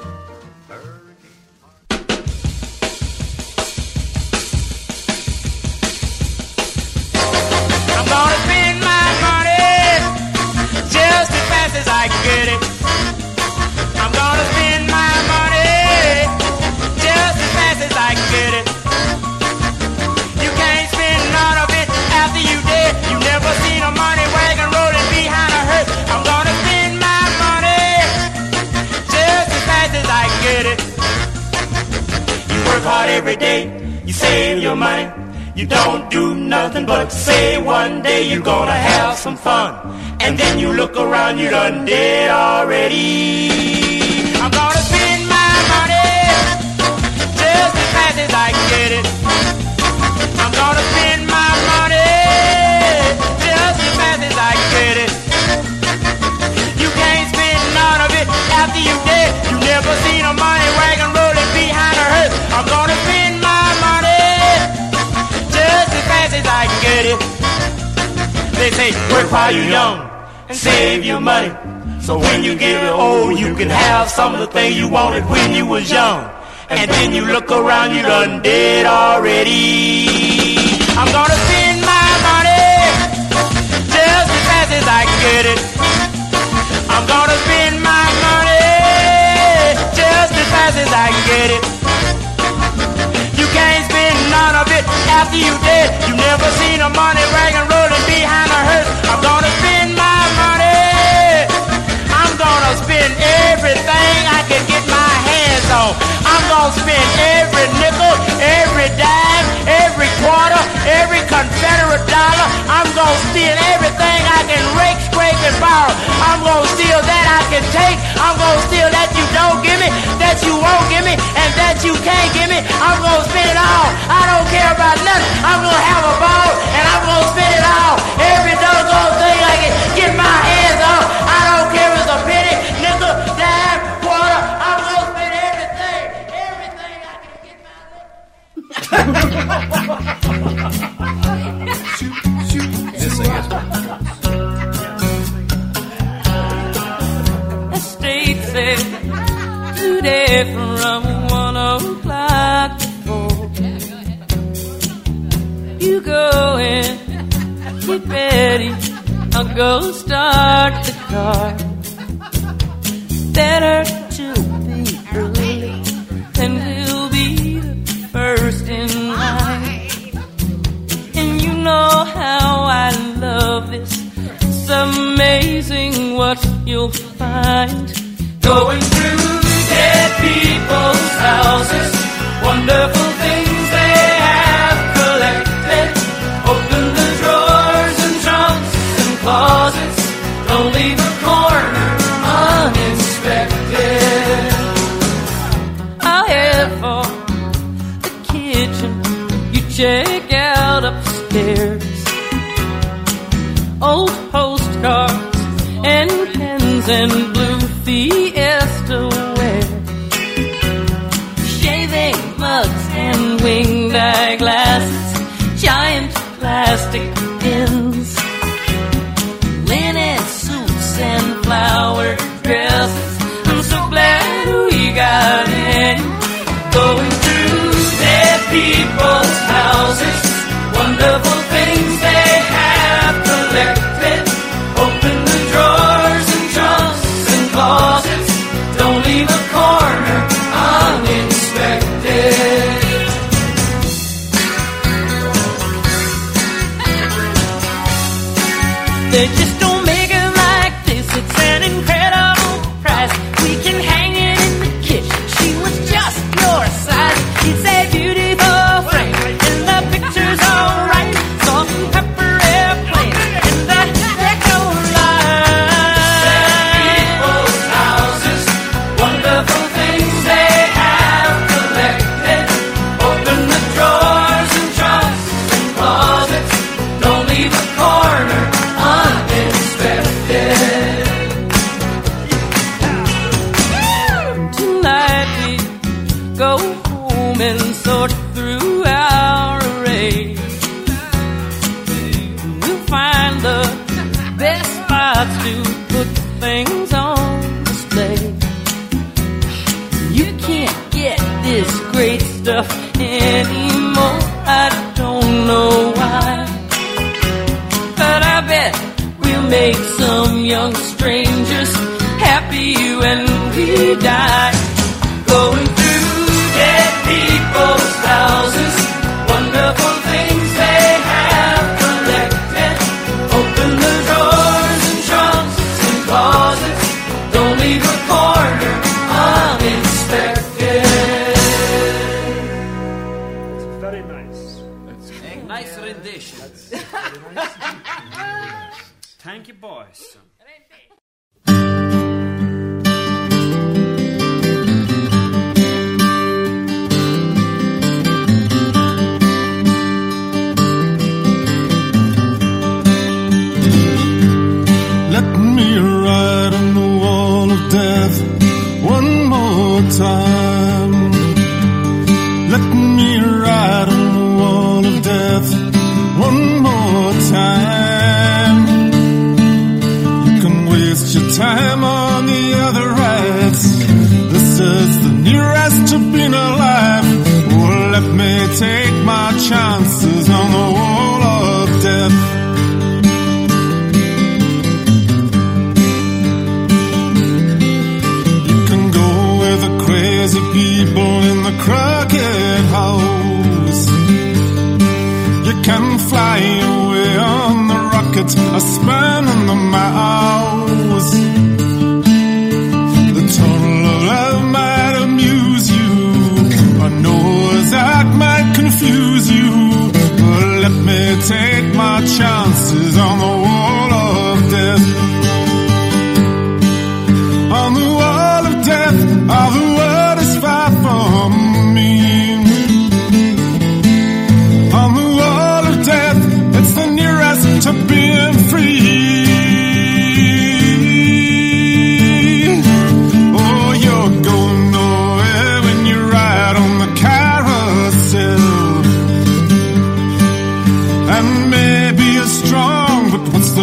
I'm gonna spend my money just as fast as I can get it. I'm gonna spend my money just as fast as I can get it. You can't spend none of it after you dead. You never seen a money wagon rolling behind a hearse. I'm gonna spend my money just as fast as I can get it. You work hard every day, you save your money. You don't do nothing but say one day you're gonna have some fun. And then you look around, you done dead already. I'm gonna spend my money just as fast as I can get it. I'm gonna spend my money just as fast as I can get it. You can't spend none of it after you dead. You never seen a money wagon rolling behind a hearse. I'm gonna spend my money just as fast as I can get it. They say work while you're young and save your money, so when you get old you can have some of the things you wanted when you was young. And then you look around, you done dead already. I'm gonna spend my money just as fast as I can get it. I'm gonna spend my money just as fast as I can get it. You can't spend none of it after you dead. You never seen a money wagon rolling behind a hearse. I'm gonna spend my money. I'm gonna spend everything I can get my hands on. I'm gonna spend every nickel, every dime, every quarter, every Confederate dollar. I'm gonna steal everything I can rake, scrape, and borrow. I'm gonna steal that I can take. I'm gonna steal that you don't give me, that you won't give me, and that you can't give me. I'm gonna spend it all. I don't care about nothing. I'm gonna have a ball, and I'm gonna spend it all. Every doggone thing I can get my hands on. I don't care if it's a penny, nickel, dime, quarter. I'm gonna spend everything. Everything I can get my The state said today from 1 o'clock to 4. You go in, get ready, I'll go start the car. Better to be early, and we'll be the first in line. And you know how I love this. It's amazing what you'll find. Going through dead people's houses, wonderful things they have collected. Open the drawer shake out upstairs. Old postcards and pens and blue Fiesta wear. Shaving mugs and winged eyeglasses, giant plastic pins, linen suits and flower dresses. I'm so glad we got in. Going through dead people's houses, wonderful things they have collected. Open the drawers and trunks and closets, don't leave a corner uninspected. They just don't make it like this. It's an incredible price. We can hang it in the kitchen. She was just your size. It's a beautiful frame, and the picture's alright. Salt and pepper airplane, and the deco light. People's houses, wonderful things they have collected. Open the drawers and trunks and closets, don't leave a corner uninspected. Tonight we go home and sort through our array. We'll find the best spots to put things on display. You can't get this great stuff anymore. I don't know why, but I bet we'll make some young strangers happy when we die. Going through dead people's houses, wonderful things they have collected. Open the drawers and trunks and closets, don't leave a corner uninspected. Very nice. Nice rendition. Thank you, boys. Let me ride on the wall of death one more time. Let me ride on the wall of death one more time. You can waste your time on the other rides. This is the nearest to being alive. Oh, let me take my chances on the wall of death. People in the Crockett House. You can fly away on the rocket, a span in the mouse. The total of love might amuse you, a Noah's Ark might confuse you. But let me take my chances on the wall of death. On the wall of death, all the world is far from me. On the wall of death, it's the nearest to being free. Oh, you're going nowhere when you ride on the carousel. And maybe you're strong, but what's the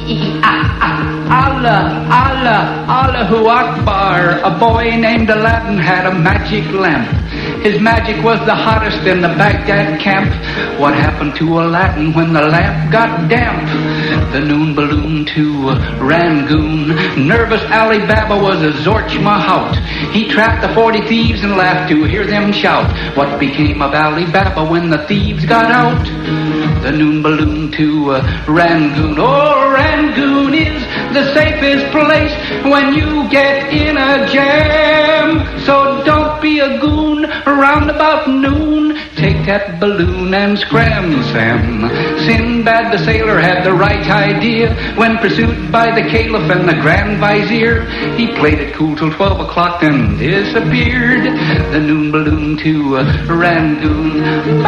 Allahu Akbar. A boy named Aladdin had a magic lamp. His magic was the hottest in the Baghdad camp. What happened to Aladdin when the lamp got damp? The noon balloon to Rangoon. Nervous Ali Baba was a Zorch Mahout. He trapped the 40 thieves and laughed to hear them shout. What became of Ali Baba when the thieves got out? The noon balloon to Rangoon. Oh, Rangoon is the safest place when you get in a jam. So don't be a goon around about noon. Take that balloon and scram, Sam. Sinbad the sailor had the right idea when pursued by the Caliph and the Grand Vizier. He played it cool till 12 o'clock then disappeared. The noon balloon to Rangoon.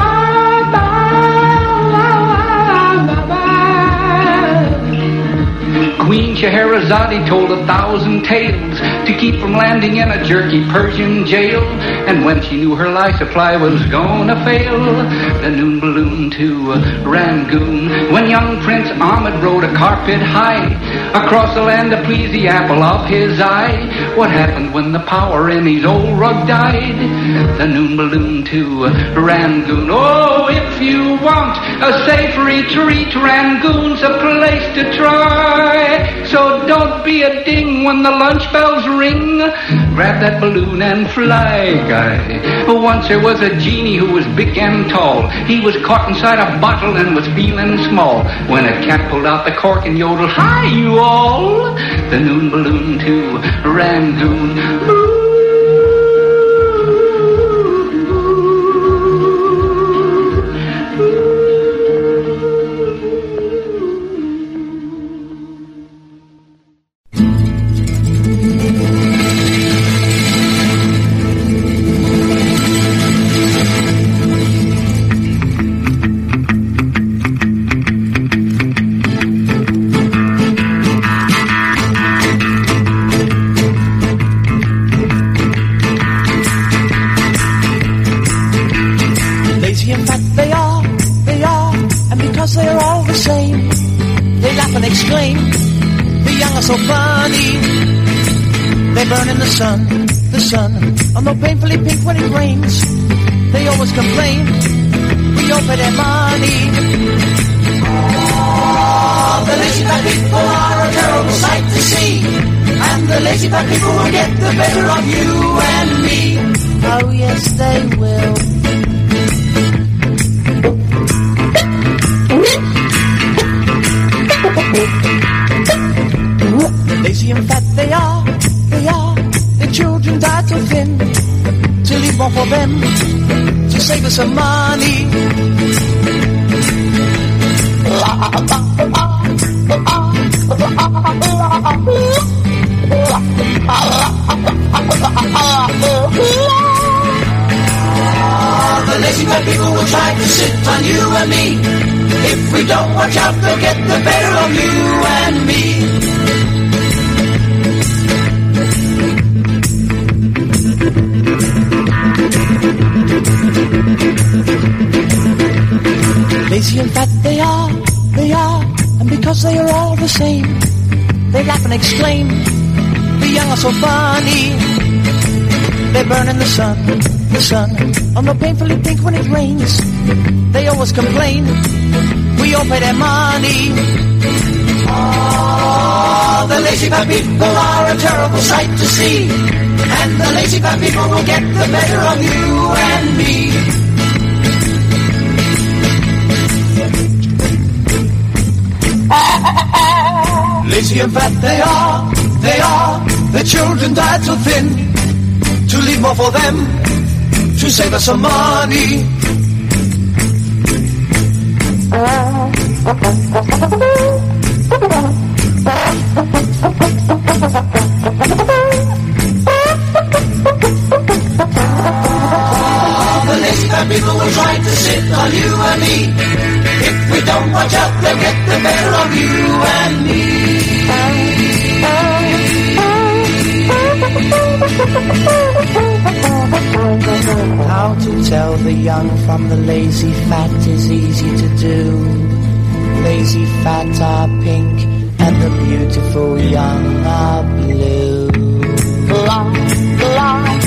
Queen Scheherazade told 1,000 tales to keep from landing in a jerky Persian jail. And when she knew her life supply was gonna fail, the noon balloon to Rangoon. When young Prince Ahmed rode a carpet high across the land to please the apple of his eye. What happened when the power in his old rug died? The noon balloon to Rangoon. Oh, if you want a safe retreat, Rangoon's a place to try. So don't be a ding when the lunch bells ring. Grab that balloon and fly, guy. Once there was a genie who was big and tall. He was caught inside a bottle and was feeling small. When a cat pulled out the cork and yodeled, "Hi, you all!" The noon balloon to Rangoon. The sun, although painfully pink when it rains. They always complain, we all pay their money. Oh, the lazy fat people are a terrible sight to see. And the lazy fat people will get the better of you and me. Oh yes, they will. Lazy and fat they are. Their children died too thin to leave more for them to save us some money. The lazy fat people will try to sit on you and me. If we don't watch out, they'll get the better of you and me. Lazy and fat they are, and because they are all the same, they laugh and exclaim, the young are so funny. They burn in the sun, although painfully pink when it rains. They always complain, we all pay their money. Oh, the lazy fat people are a terrible sight to see. And the lazy fat people will get the better of you and me. Lazy and fat they are, their children died so thin, to leave more for them, to save us some money. The lazy fat people will try to sit on you and me. If we don't watch out, they'll get the better of you and me. How to tell the young from the lazy fat is easy to do. Lazy fat are pink and the beautiful young are blue. Fly, fly,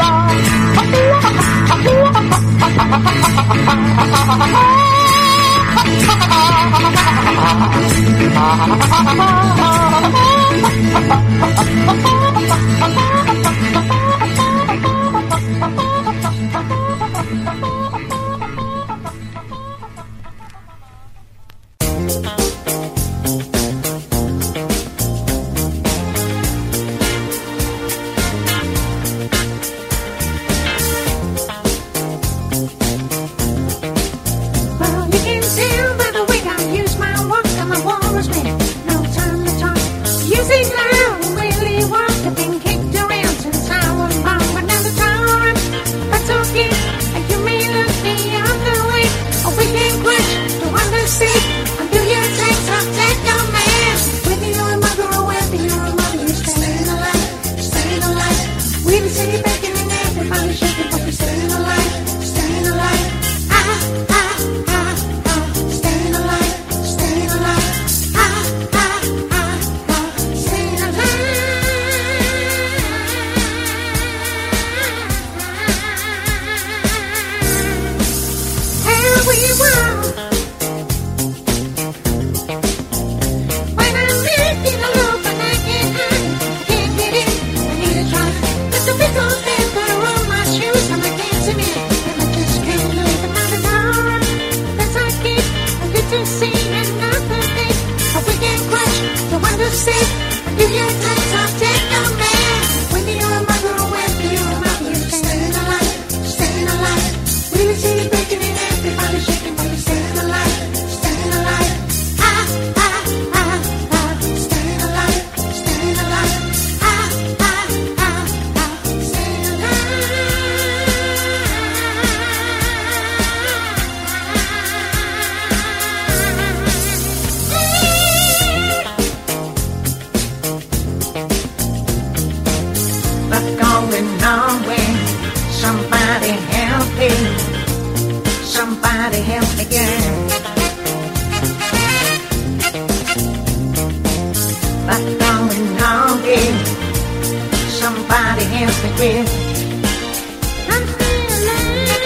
Well, you can tell by the way I use my walk and my walrus man. No time to talk. Music now really walk. I've been kicked around since I was born. But now the time, that's okay. And you may look the other way. Or we can push to understand. And do your things, I'll take your man. Whether you're a mother or whether you're a mother, you're staying alive, staying alive. We be sitting back in and everybody shaking, but we're staying alive, staying alive. Staying alive, staying alive. Staying alive. Here we were. When I lived in a loop and I can't get in. I need a try. But the big old man put around my shoes and I can't see me. And I just can't believe another hour. That's I keep a little scene and nothing big. A weekend crush to understand. Do your touch, I'll take your man. Whether you're a mother or whether you're a mother, you're staying alive, staying alive. We be sitting breaking and everybody shaking, but you're staying alive, staying alive. Staying alive, staying alive. Staying What's going on when somebody help me? Somebody help me, girl. What's going on when somebody help me, girl? I'm still alive.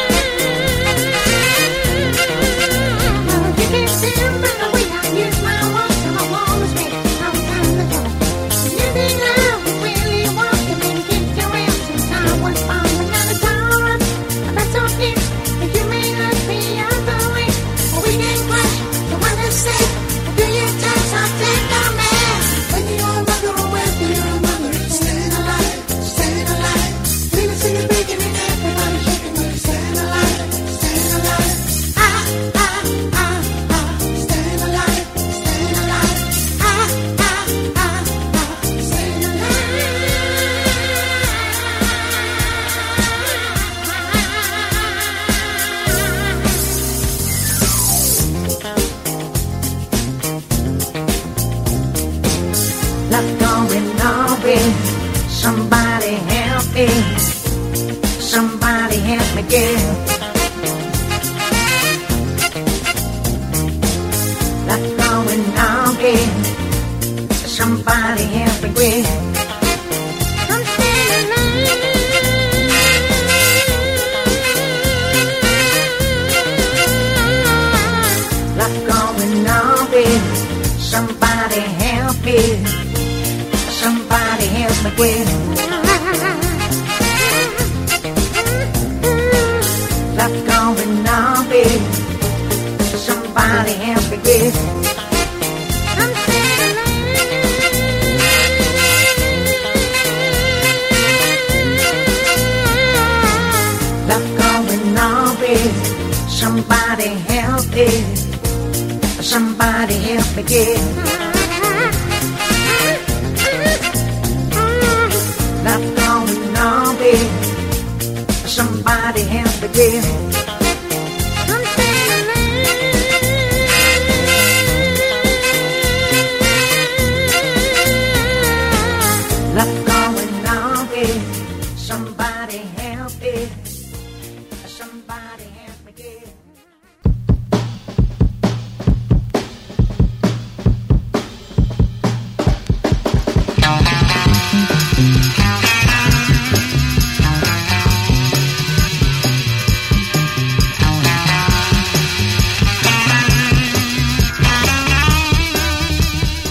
Well, you can tell by the way I use my walk and my walrus man. No time to talk. Living now is really walking and kicked around since I was born. But now the time, that's okay. And you may not be other way. Or we can crush the one that say, do your touch, I'll take your man. Whether you're a mother or whether you're a mother, staying alive, staying alive. We been singing, breaking and everybody shaking, but you're staying alive, staying alive. Staying alive, staying alive. Staying What's going on with somebody help me? Somebody help me, girl. What's going on with somebody help me, girl? I'm staying alive. What's going on with somebody help me? Somebody help me, girl. What's going on, baby? Somebody help me, girl. I'm staying alive. What's going on, baby? Somebody help me. Somebody help me, girl. What's going on, baby? Somebody help me, girl. I'm staying alive. What's going on, baby? Somebody help me. Somebody help me, girl.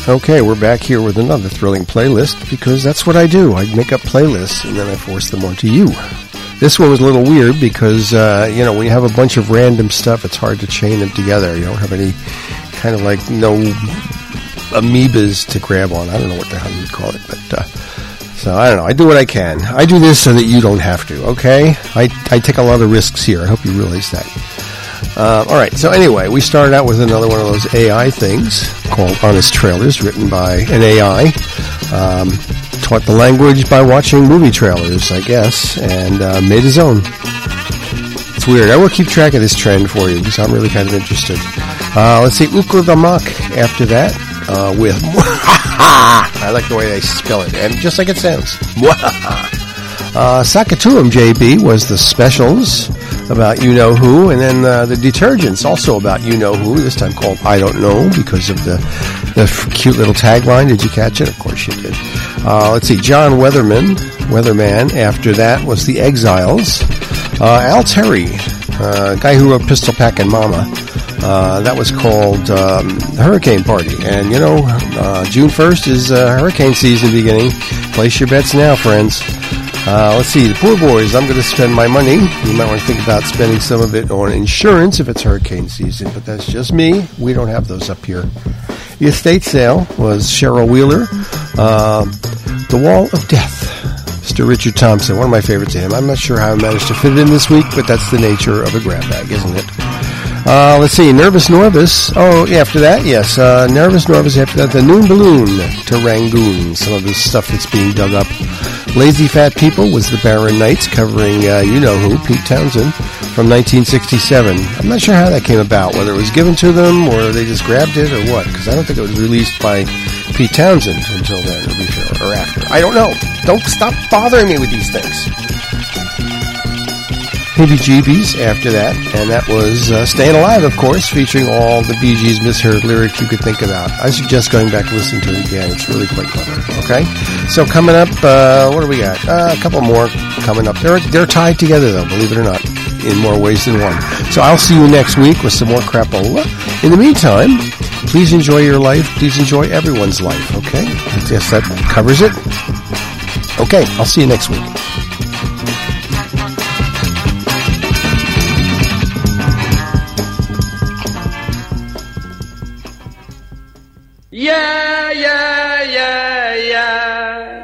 Okay, we're back here with another thrilling playlist because that's what I do. I make up playlists and then I force them onto you. This one was a little weird because, when you have a bunch of random stuff, it's hard to chain them together. You don't have any kind of no amoebas to grab on. I don't know what the hell you'd call it, but so I don't know. I do what I can. I do this so that you don't have to, okay? I take a lot of risks here. I hope you realize that. All right, so anyway, we started out with another one of those AI things called Honest Trailers, written by an AI. Taught the language by watching movie trailers, I guess, and made his own. It's weird. I will keep track of this trend for you because I'm really kind of interested. Let's see, Ukla Damak after that with I like the way they spell it, and just like it sounds. Sakatuum JB was the specials about you-know-who, and then the detergents also about you-know-who, this time called I Don't Know because of the cute little tagline. Did you catch it? Of course you did. Let's see, John Weatherman after that was the Exiles. Al Terry, guy who wrote Pistol Packin' Mama, that was called the Hurricane Party. And, June 1st is hurricane season beginning. Place your bets now, friends. Let's see, the Poor Boys, I'm going to spend my money. You might want to think about spending some of it on insurance if it's hurricane season, but that's just me. We don't have those up here. The Estate Sale was Cheryl Wheeler. The Wall of Death, Mr. Richard Thompson, one of my favorites of him. I'm not sure how I managed to fit it in this week, but that's the nature of a grab bag, isn't it? Let's see, Nervous Norvis. Oh, yeah, after that, yes. Nervous Norvis after that. The Noon Balloon to Rangoon. Some of the stuff that's being dug up. Lazy Fat People was the Barren Knights covering you-know-who, Pete Townsend, from 1967. I'm not sure how that came about, whether it was given to them or they just grabbed it or what, because I don't think it was released by Pete Townsend until then or after. I don't know. Don't stop bothering me with these things. Heebie-jeebies after that, and that was Staying Alive, of course, featuring all the Bee Gees misheard lyrics you could think about. I suggest going back and listening to it again. It's really quite clever, okay? So coming up, what do we got? A couple more coming up. They're tied together, though, believe it or not, in more ways than one. So I'll see you next week with some more crapola. In the meantime, please enjoy your life. Please enjoy everyone's life, okay? I guess that covers it. Okay, I'll see you next week. Yeah, yeah, yeah, yeah.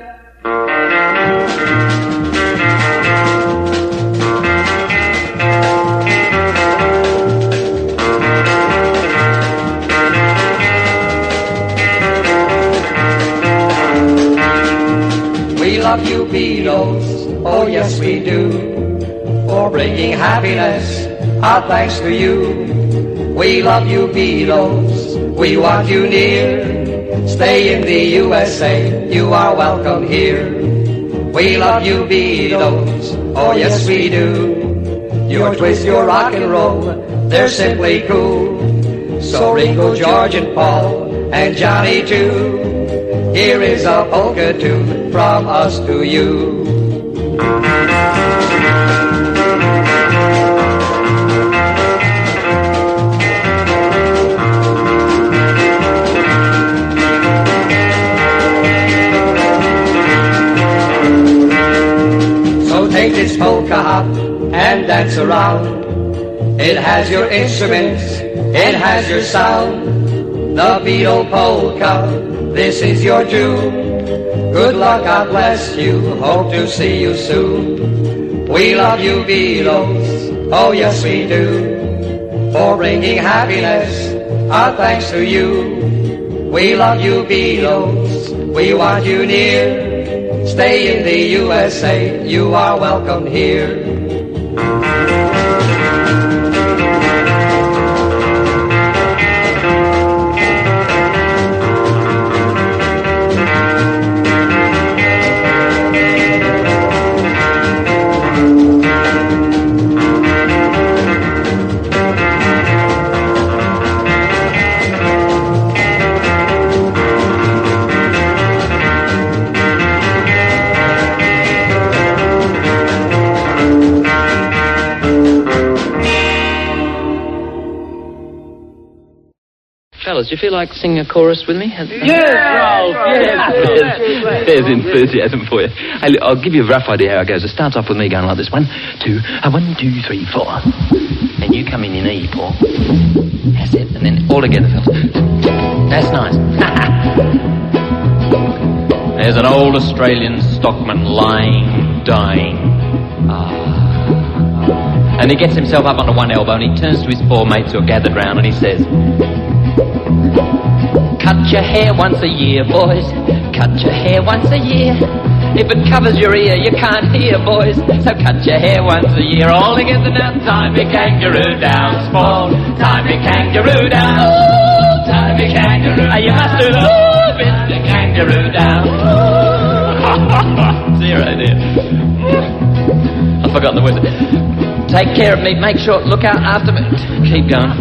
We love you, Beatles, oh yes we do, for bringing happiness, our thanks to you. We love you, Beatles, we want you near. Stay in the USA, you are welcome here. We love you, Beatles, oh yes we do. Your twist, your rock and roll, they're simply cool. So Ringo, George and Paul, and Johnny too. Here is a polka tune from us to you. Take this polka hop and dance around. It has your instruments, it has your sound. The Beatle polka, this is your tune. Good luck, God bless you, hope to see you soon. We love you, Beatles, oh yes we do, for bringing happiness, our thanks to you. We love you, Beatles, we want you near. Stay in the USA, you are welcome here. fellas, do you feel like singing a chorus with me? Yes, Ralph, yes. There's enthusiasm for you. I'll give you a rough idea how it goes. It starts off with me going like this. 1, 2, 1, 2, 3, 4. And you come in E, Paul. That's it. And then all together, fellas. That's nice. There's an old Australian stockman lying, dying. And he gets himself up onto one elbow and he turns to his 4 mates who are gathered round and he says, cut your hair once a year, boys. Cut your hair once a year. If it covers your ear, you can't hear, boys. So cut your hair once a year. All together now. Time me kangaroo down, small. Time me kangaroo down. Time me kangaroo. You must do the bit the kangaroo down. 0, dear. I've forgotten the words. Take care of me, make sure, look out after me. Keep going.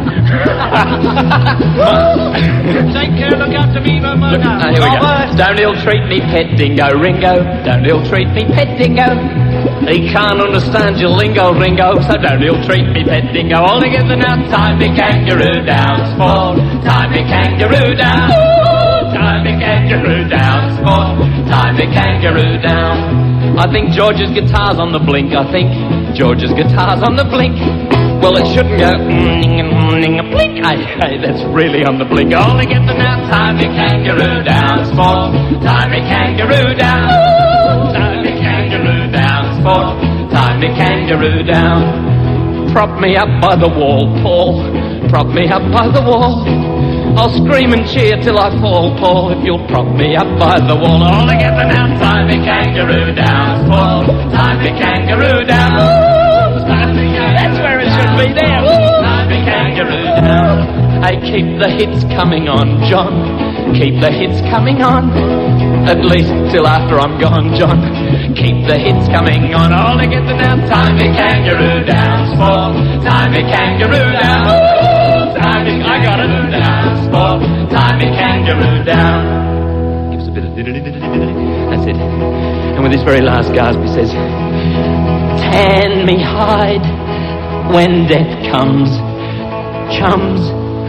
Take care, look after me, no more. Here we go. Don't ill-treat me, pet dingo, Ringo. Don't ill-treat me, pet dingo. He can't understand your lingo, Ringo. So don't ill-treat me, pet dingo. All together now. Tie me kangaroo down, small. Tie me kangaroo down. Tie me kangaroo down, small. Tie me kangaroo down. I think George's guitar's on the blink, I think. George's guitar's on the blink. Well, it shouldn't go blink. Hey, that's really on the blink. All together now. Tie me kangaroo down, sport. Tie me kangaroo down. Tie me kangaroo down, sport. Tie me kangaroo down. Prop me up by the wall, Paul. Prop me up by the wall. I'll scream and cheer till I fall, Paul, if you'll prop me up by the wall. All together now. Tie me kangaroo down, Paul. Tie me kangaroo down. That's where it should be there. Tie me kangaroo down. Hey, keep the hits coming on, John. Keep the hits coming on. At least till after I'm gone, John. Keep the hits coming on. All together now. Tie me kangaroo down, Paul. Tie me kangaroo down. I got it down, sport. Tie me kangaroo down. Give us a bit of that's it. And with this very last gasp he says, tan me hide when death comes, chums.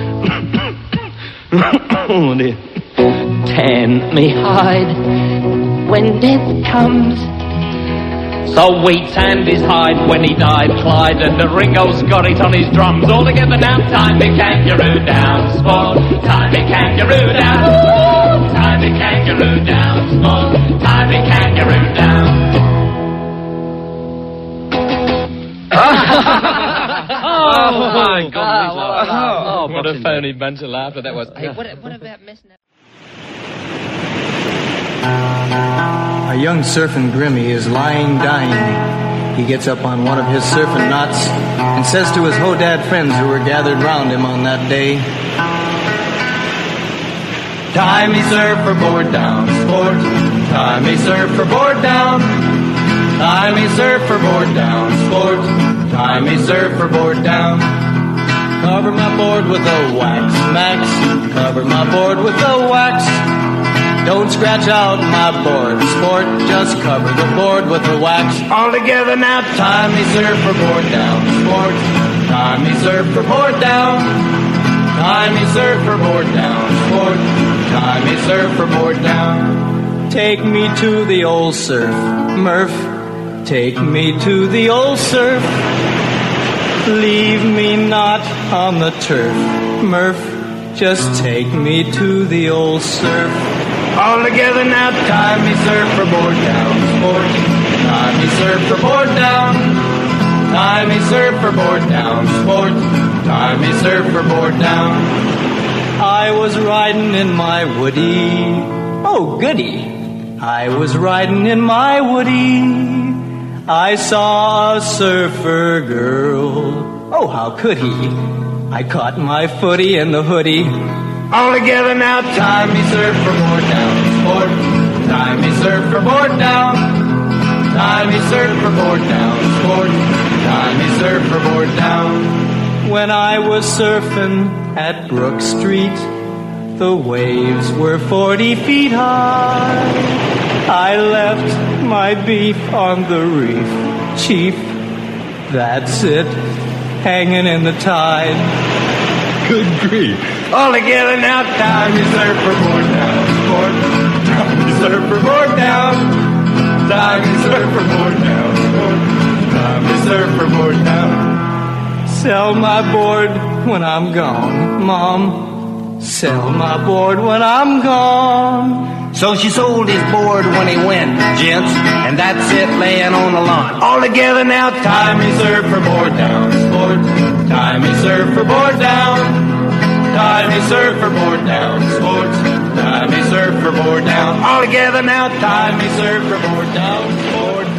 Oh dear. Tan me hide when death comes. So we tanned his hide when he died, Clyde, and the Ringo's got it on his drums. All together now. Tie me kangaroo down, sport. Tie me kangaroo down. Tie me kangaroo down, sport. Tie me kangaroo down. Oh my God! Oh, what a phony bunch of laughter that was. Hey, what about messing up? A young surfing Grimmy is lying dying. He gets up on one of his surfing knots and says to his ho-dad friends who were gathered round him on that day, tie me surfboard down, sport. Tie me surfboard down. Tie me surfboard down, sport. Tie me surfboard down. Cover my board with a wax, Max. Cover my board with a wax. Don't scratch out my board, sport. Just cover the board with the wax. All together now. Tie me surfboard down, sport. Tie me surfboard down. Tie me surfboard down, sport. Tie me surfboard down. Take me to the old surf, Murph. Take me to the old surf. Leave me not on the turf, Murph. Just take me to the old surf. All together now. Tie me surfboard down, sport. Tie me surfboard down. Tie me surfboard down, sport. Tie me surfboard down. I was riding in my woody. Oh, goody. I was riding in my woody. I saw a surfer girl. Oh, how could he? I caught my footy in the hoodie. All together now. Tie me surfboard down, sport. Tie me surfboard down. Tie me surfboard down, sport. Tie me surfboard down. When I was surfing at Brook Street, the waves were 40 feet high. I left my beef on the reef, Chief. That's it, hanging in the tide. Good grief. All together now, time is served for board down. Sport. Time is served for board down. Time is served for board down. Sport. Time is served for board down. Sell my board when I'm gone, Mom. Sell my board when I'm gone. So she sold his board when he went, gents, and that's it laying on the lawn. All together now, time is served for board down. Sport. Time is served for board down. Time is served for board down. Sports. Time is served for board down. All together now, time is served for board down. Sport.